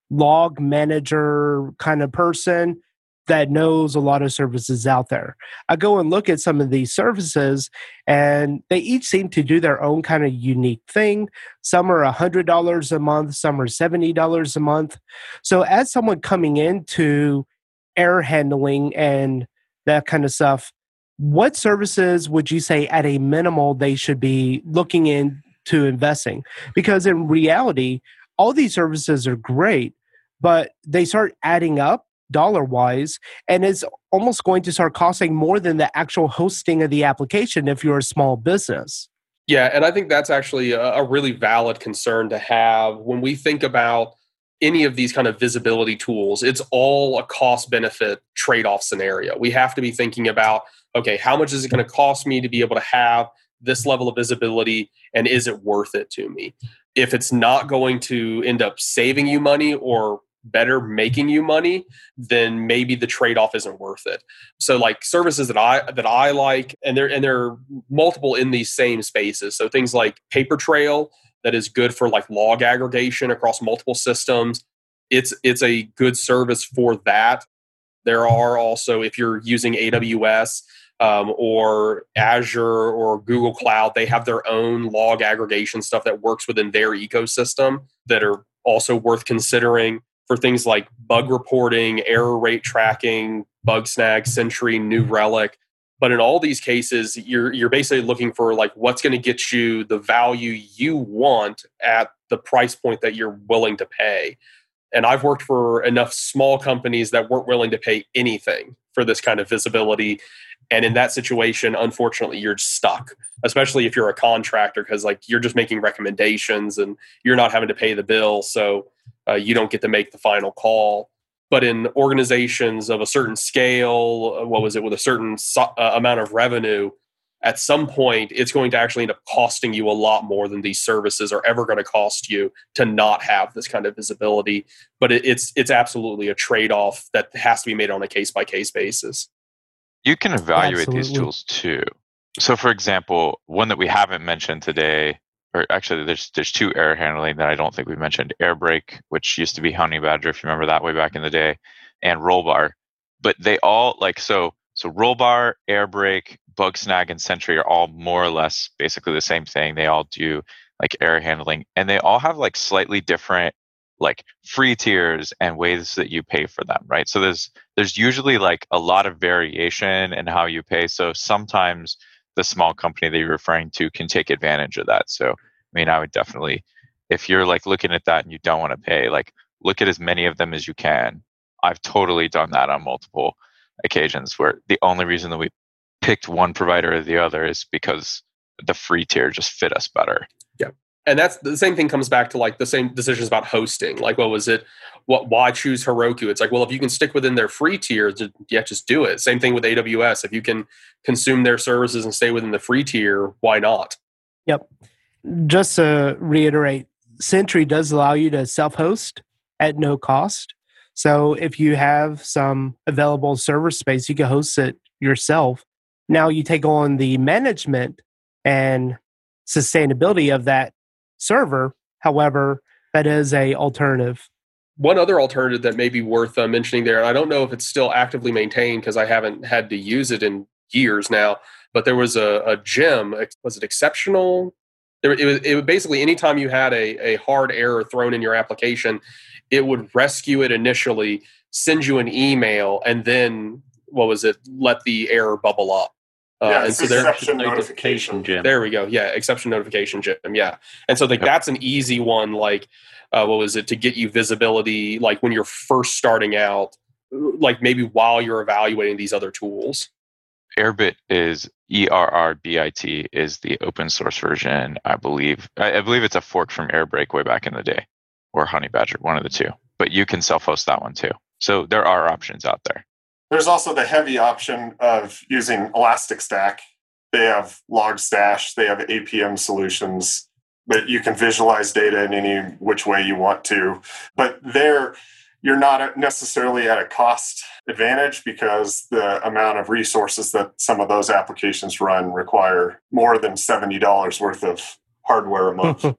log manager kind of person that knows a lot of services out there. I go and look at some of these services, and they each seem to do their own kind of unique thing. Some are one hundred dollars a month, some are seventy dollars a month. So as someone coming into air handling and that kind of stuff, what services would you say at a minimal they should be looking into investing? Because in reality, all these services are great, but they start adding up dollar-wise, and it's almost going to start costing more than the actual hosting of the application if you're a small business. Yeah, and I think that's actually a, a really valid concern to have when we think about any of these kind of visibility tools. It's all a cost-benefit trade-off scenario. We have to be thinking about, okay, how much is it going to cost me to be able to have this level of visibility, and is it worth it to me? If it's not going to end up saving you money or better making you money, then maybe the trade-off isn't worth it. So like services that I that I like, and there and there are multiple in these same spaces. So things like Papertrail, that is good for like log aggregation across multiple systems. It's it's a good service for that. There are also, if you're using A W S um, or Azure or Google Cloud, they have their own log aggregation stuff that works within their ecosystem that are also worth considering for things like bug reporting, error rate tracking, Bugsnag, Sentry, New Relic. But in all these cases, you're you're basically looking for like what's going to get you the value you want at the price point that you're willing to pay. And I've worked for enough small companies that weren't willing to pay anything for this kind of visibility. And in that situation, unfortunately, you're stuck, especially if you're a contractor, because like you're just making recommendations and you're not having to pay the bill. So uh, you don't get to make the final call. But in organizations of a certain scale, what was it, with a certain so- uh, amount of revenue, at some point, it's going to actually end up costing you a lot more than these services are ever going to cost you to not have this kind of visibility. But it, it's it's absolutely a trade-off that has to be made on a case-by-case basis. You can evaluate Absolutely. these tools too. So for example, one that we haven't mentioned today, or actually there's there's two air handling that I don't think we mentioned. Airbrake, which used to be Honey Badger, if you remember that way back in the day, and Rollbar. But they all like, so so Rollbar, Airbrake, Bugsnag, and Sentry are all more or less basically the same thing. They all do like air handling, and they all have like slightly different like free tiers and ways that you pay for them, right? So there's there's usually like a lot of variation in how you pay. So sometimes the small company that you're referring to can take advantage of that. So, I mean, I would definitely, if you're like looking at that and you don't want to pay, like look at as many of them as you can. I've totally done that on multiple occasions where the only reason that we picked one provider or the other is because the free tier just fit us better. Yeah. And that's the same thing comes back to like the same decisions about hosting. Like, what was it? What, why choose Heroku? It's like, well, if you can stick within their free tier, just, yeah, just do it. Same thing with A W S. If you can consume their services and stay within the free tier, why not? Yep. Just to reiterate, Sentry does allow you to self-host at no cost. So if you have some available server space, you can host it yourself. Now you take on the management and sustainability of that server. However, that is a alternative. One other alternative that may be worth uh, mentioning there, and I don't know if it's still actively maintained because I haven't had to use it in years now, but there was a, a gem. Was it Exceptional? There, it was, it was basically anytime you had a, a hard error thrown in your application, it would rescue it initially, send you an email, and then, what was it, let the error bubble up. Uh, yeah, and so there, exception notification gem. There we go. Yeah, exception notification gem. Yeah, and so like that's an easy one. Like, uh, what was it, to get you visibility? Like when you're first starting out, like maybe while you're evaluating these other tools. Airbit is E R R B I T is the open source version, I believe. I, I believe it's a fork from Airbrake way back in the day, or Honey Badger, one of the two. But you can self-host that one too. So there are options out there. There's also the heavy option of using ElasticStack. They have Logstash, they have A P M solutions, but you can visualize data in any which way you want to. But there, you're not necessarily at a cost advantage because the amount of resources that some of those applications run require more than seventy dollars worth of hardware a month.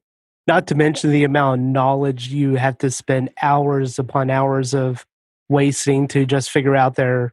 Not to mention the amount of knowledge you have to spend hours upon hours of wasting to just figure out their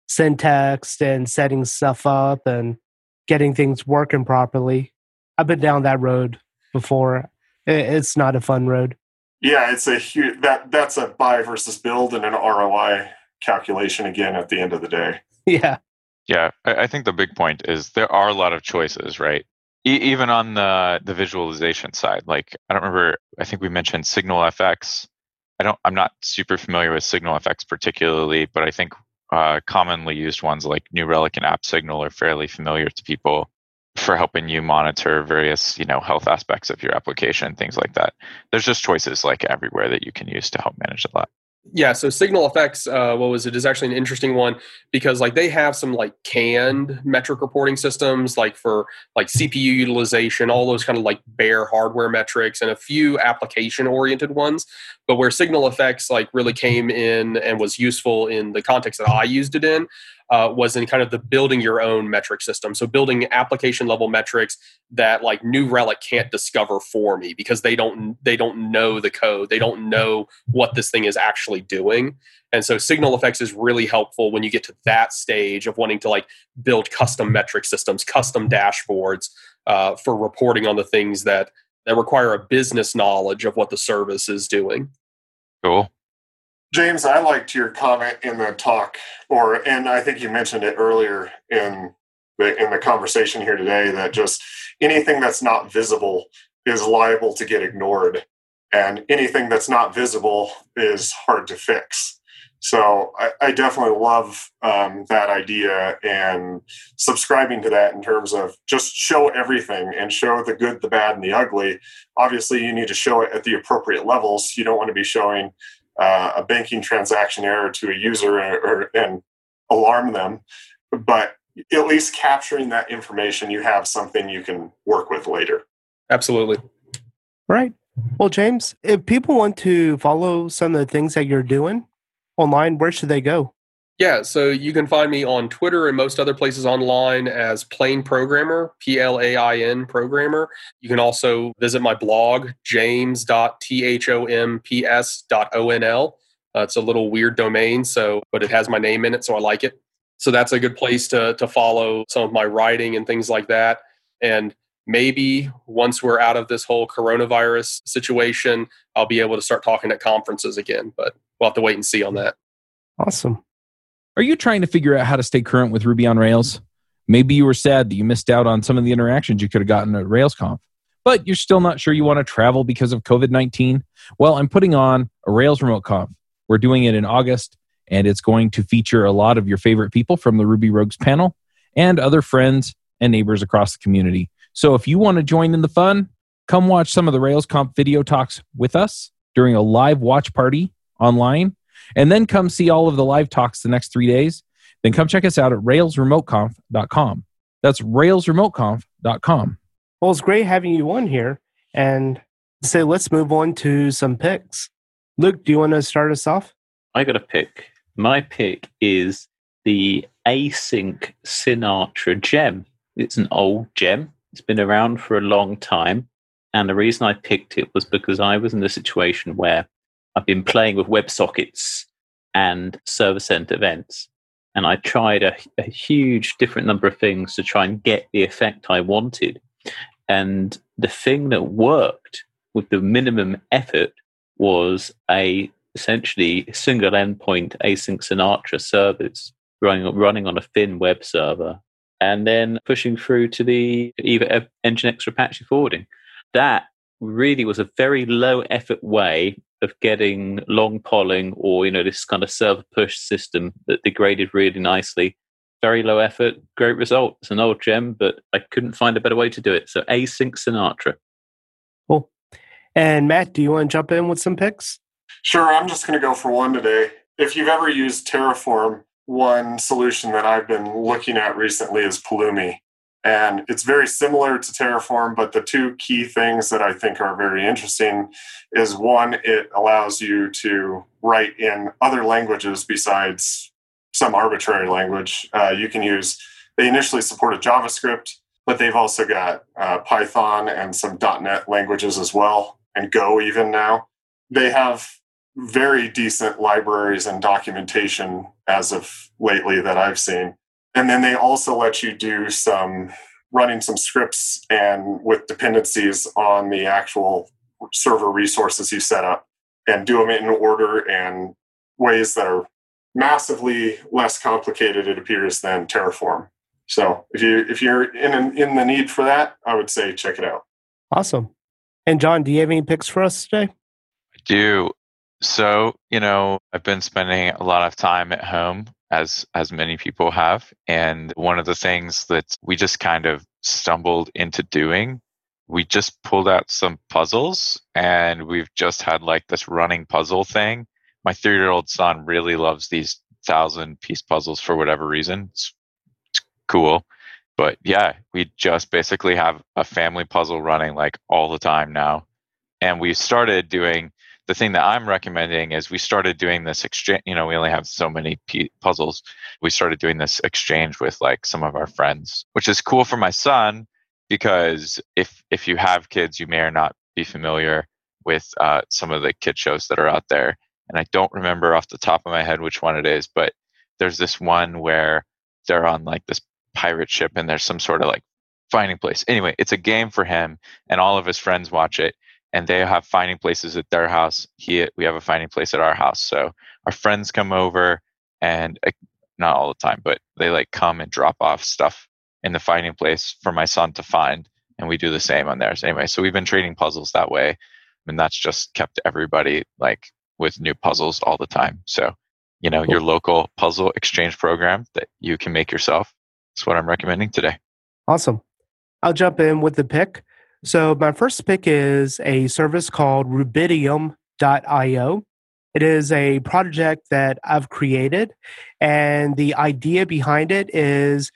syntax and setting stuff up and getting things working properly. I've been down that road before. It's not a fun road. Yeah, it's a huge that that's a buy versus build and an R O I calculation again at the end of the day. Yeah. Yeah, I, I think the big point is there are a lot of choices, right? E- even on the the visualization side, like I don't remember. I think we mentioned SignalFX. I don't. I'm not super familiar with SignalFX particularly, but I think uh, commonly used ones like New Relic and AppSignal are fairly familiar to people for helping you monitor various, you know, health aspects of your application, things like that. There's just choices like everywhere that you can use to help manage a lot. Yeah, so SignalFX, uh, what was it, is actually an interesting one because like they have some like canned metric reporting systems, like for like C P U utilization, all those kind of like bare hardware metrics, and a few application oriented ones. But where SignalFX like really came in and was useful in the context that I used it in uh, was in kind of the building your own metric system. So building application level metrics that like New Relic can't discover for me because they don't they don't know the code, they don't know what this thing is actually doing. And so SignalFX is really helpful when you get to that stage of wanting to like build custom metric systems, custom dashboards uh, for reporting on the things that that require a business knowledge of what the service is doing. Cool. James, I liked your comment in the talk, or and I think you mentioned it earlier in the in the conversation here today, that just anything that's not visible is liable to get ignored, and anything that's not visible is hard to fix. So I, I definitely love um, that idea and subscribing to that in terms of just show everything and show the good, the bad, and the ugly. Obviously, you need to show it at the appropriate levels. You don't want to be showing uh, a banking transaction error to a user or, or, and alarm them. But at least capturing that information, you have something you can work with later. Absolutely. Right. Well, James, if people want to follow some of the things that you're doing online, where should they go? Yeah, so you can find me on Twitter and most other places online as Plain Programmer, P L A I N Programmer. You can also visit my blog, james dot thomps dot onl. Uh, it's a little weird domain, so but it has my name in it, so I like it. So that's a good place to to follow some of my writing and things like that. And maybe once we're out of this whole coronavirus situation, I'll be able to start talking at conferences again, but we'll have to wait and see on that. Awesome. Are you trying to figure out how to stay current with Ruby on Rails? Maybe you were sad that you missed out on some of the interactions you could have gotten at RailsConf, but you're still not sure you want to travel because of covid nineteen? Well, I'm putting on a Rails Remote Conf. We're doing it in August, and it's going to feature a lot of your favorite people from the Ruby Rogues panel and other friends and neighbors across the community. So if you want to join in the fun, come watch some of the RailsConf video talks with us during a live watch party online, and then come see all of the live talks the next three days. Then come check us out at rails remote conf dot com. That's rails remote conf dot com. Well, it's great having you on here. And so let's move on to some picks. Luke, do you want to start us off? I got a pick. My pick is the Async Sinatra gem. It's an old gem. It's been around for a long time. And the reason I picked it was because I was in a situation where I've been playing with WebSockets and server-sent events. And I tried a, a huge different number of things to try and get the effect I wanted. And the thing that worked with the minimum effort was a essentially single endpoint async Sinatra service running, running on a thin web server and then pushing through to the either Nginx or Apache forwarding. That really was a very low effort way of getting long polling or, you know, this kind of server push system that degraded really nicely. Very low effort, great result. It's an old gem, but I couldn't find a better way to do it. So Async Sinatra. Cool. And Matt, do you want to jump in with some picks? Sure, I'm just going to go for one today. If you've ever used Terraform, one solution that I've been looking at recently is Pulumi. And it's very similar to Terraform, but the two key things that I think are very interesting is one, it allows you to write in other languages besides some arbitrary language. Uh, you can use, they initially supported JavaScript, but they've also got uh, Python and some dot net languages as well. and Go even now. They have very decent libraries and documentation as of lately that I've seen. And then they also let you do some running some scripts and with dependencies on the actual server resources you set up and do them in order and ways that are massively less complicated, it appears, than Terraform. So if you if you're in in the need for that, I would say check it out. Awesome. And John, do you have any picks for us today? I do. So, you know, I've been spending a lot of time at home, as as many people have. And one of the things that we just kind of stumbled into doing, we just pulled out some puzzles, and we've just had like this running puzzle thing. My three-year-old son really loves these thousand-piece puzzles for whatever reason. It's, it's cool. But yeah, we just basically have a family puzzle running like all the time now. And we started doing, the thing that I'm recommending is we started doing this exchange. You know, we only have so many p- puzzles. We started doing this exchange with like some of our friends, which is cool for my son, because if if you have kids, you may or not be familiar with uh, some of the kid shows that are out there. And I don't remember off the top of my head which one it is, but there's this one where they're on like this pirate ship and there's some sort of like finding place. Anyway, it's a game for him, and all of his friends watch it, and they have finding places at their house. He, we have a finding place at our house. So our friends come over, and uh, not all the time, but they like come and drop off stuff in the finding place for my son to find, and we do the same on theirs. Anyway, so we've been trading puzzles that way, and that's just kept everybody like with new puzzles all the time. So, you know, your local puzzle exchange program that you can make yourself. That's what I'm recommending today. Awesome. I'll jump in with the pick. So my first pick is a service called rubidium dot io. It is a project that I've created, and the idea behind it is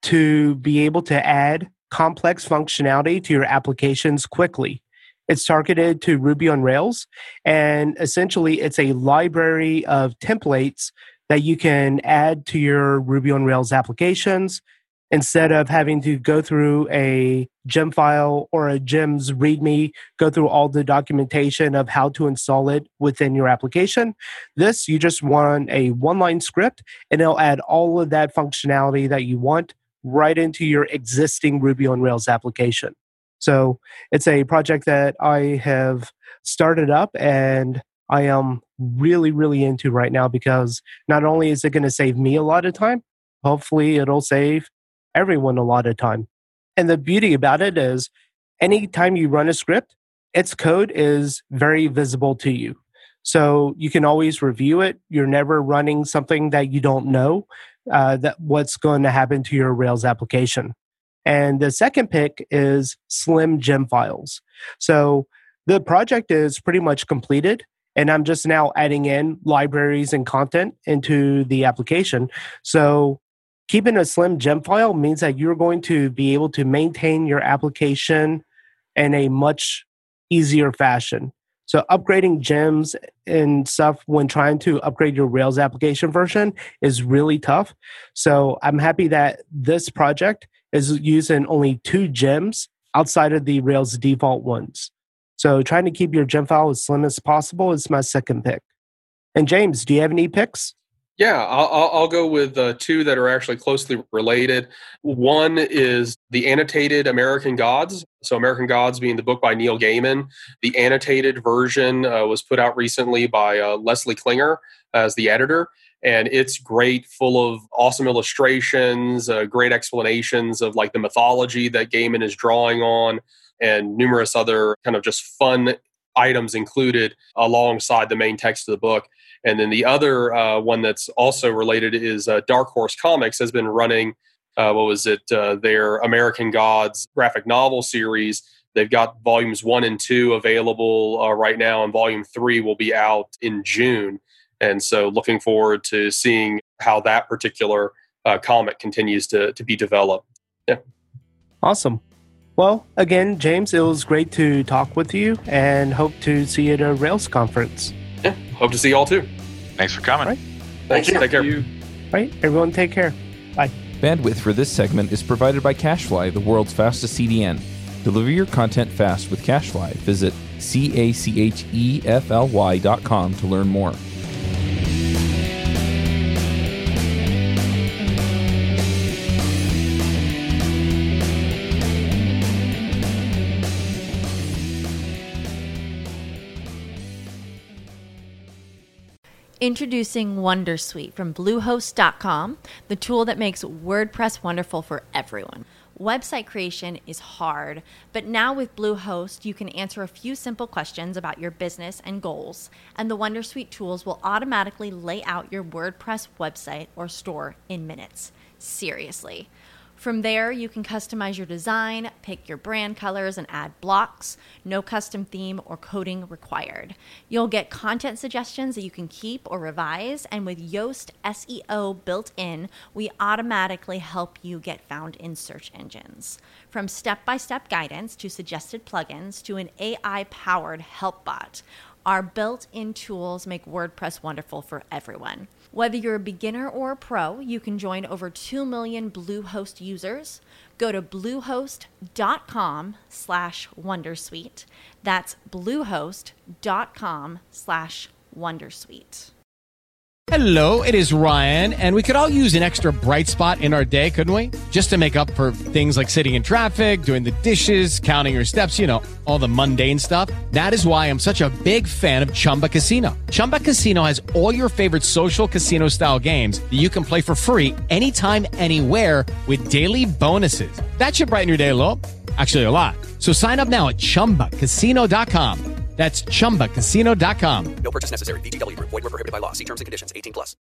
to be able to add complex functionality to your applications quickly. It's targeted to Ruby on Rails, and essentially it's a library of templates that you can add to your Ruby on Rails applications instead of having to go through a gem file or a gems README, go through all the documentation of how to install it within your application. This, you just want a one-line script, and it'll add all of that functionality that you want right into your existing Ruby on Rails application. So it's a project that I have started up, and I am really, really into right now, because not only is it going to save me a lot of time, hopefully it'll save everyone a lot of time. And the beauty about it is anytime you run a script, its code is very visible to you. So you can always review it. You're never running something that you don't know uh, that what's going to happen to your Rails application. And the second pick is Slim Gem Files. So the project is pretty much completed, and I'm just now adding in libraries and content into the application. So keeping a Slim Gem file means that you're going to be able to maintain your application in a much easier fashion. So upgrading gems and stuff when trying to upgrade your Rails application version is really tough. So I'm happy that this project is using only two gems outside of the Rails default ones. So trying to keep your gem file as slim as possible is my second pick. And James, do you have any picks? Yeah, I'll, I'll go with uh, two that are actually closely related. One is The Annotated American Gods. So American Gods being the book by Neil Gaiman. The annotated version uh, was put out recently by uh, Leslie Klinger as the editor. And it's great, full of awesome illustrations, uh, great explanations of like the mythology that Gaiman is drawing on, and numerous other kind of just fun items included alongside the main text of the book. And then the other uh, one that's also related is uh, Dark Horse Comics has been running, uh, what was it, uh, their American Gods graphic novel series. They've got volumes one and two available uh, right now, and volume three will be out in June. And so looking forward to seeing how that particular uh, comic continues to, to be developed. Yeah. Awesome. Well, again, James, it was great to talk with you, and hope to see you at a Rails conference. Yeah, hope to see you all too. Thanks for coming. Right. Thanks. Thank Take care. You. Right. Everyone take care. Bye. Bandwidth for this segment is provided by CacheFly, the world's fastest C D N. Deliver your content fast with CacheFly. Visit C A C H E F L Y dot com to learn more. Introducing Wondersuite from Bluehost dot com, the tool that makes WordPress wonderful for everyone. Website creation is hard, but now with Bluehost, you can answer a few simple questions about your business and goals, and the Wondersuite tools will automatically lay out your WordPress website or store in minutes. Seriously. From there, you can customize your design, pick your brand colors, and add blocks. No custom theme or coding required. You'll get content suggestions that you can keep or revise, and with Yoast S E O built in, we automatically help you get found in search engines. From step-by-step guidance to suggested plugins to an A I-powered help bot, our built-in tools make WordPress wonderful for everyone. Whether you're a beginner or a pro, you can join over two million Bluehost users. Go to bluehost.com slash Wondersuite. That's bluehost.com slash Wondersuite. Hello, it is Ryan, and we could all use an extra bright spot in our day, couldn't we? Just to make up for things like sitting in traffic, doing the dishes, counting your steps, you know, all the mundane stuff. That is why I'm such a big fan of Chumba Casino. Chumba Casino has all your favorite social casino-style games that you can play for free anytime, anywhere with daily bonuses. That should brighten your day a little. Actually, a lot. So sign up now at chumba casino dot com. That's chumba casino dot com. No purchase necessary. V G W Group. Void where prohibited by law. See terms and conditions. eighteen plus.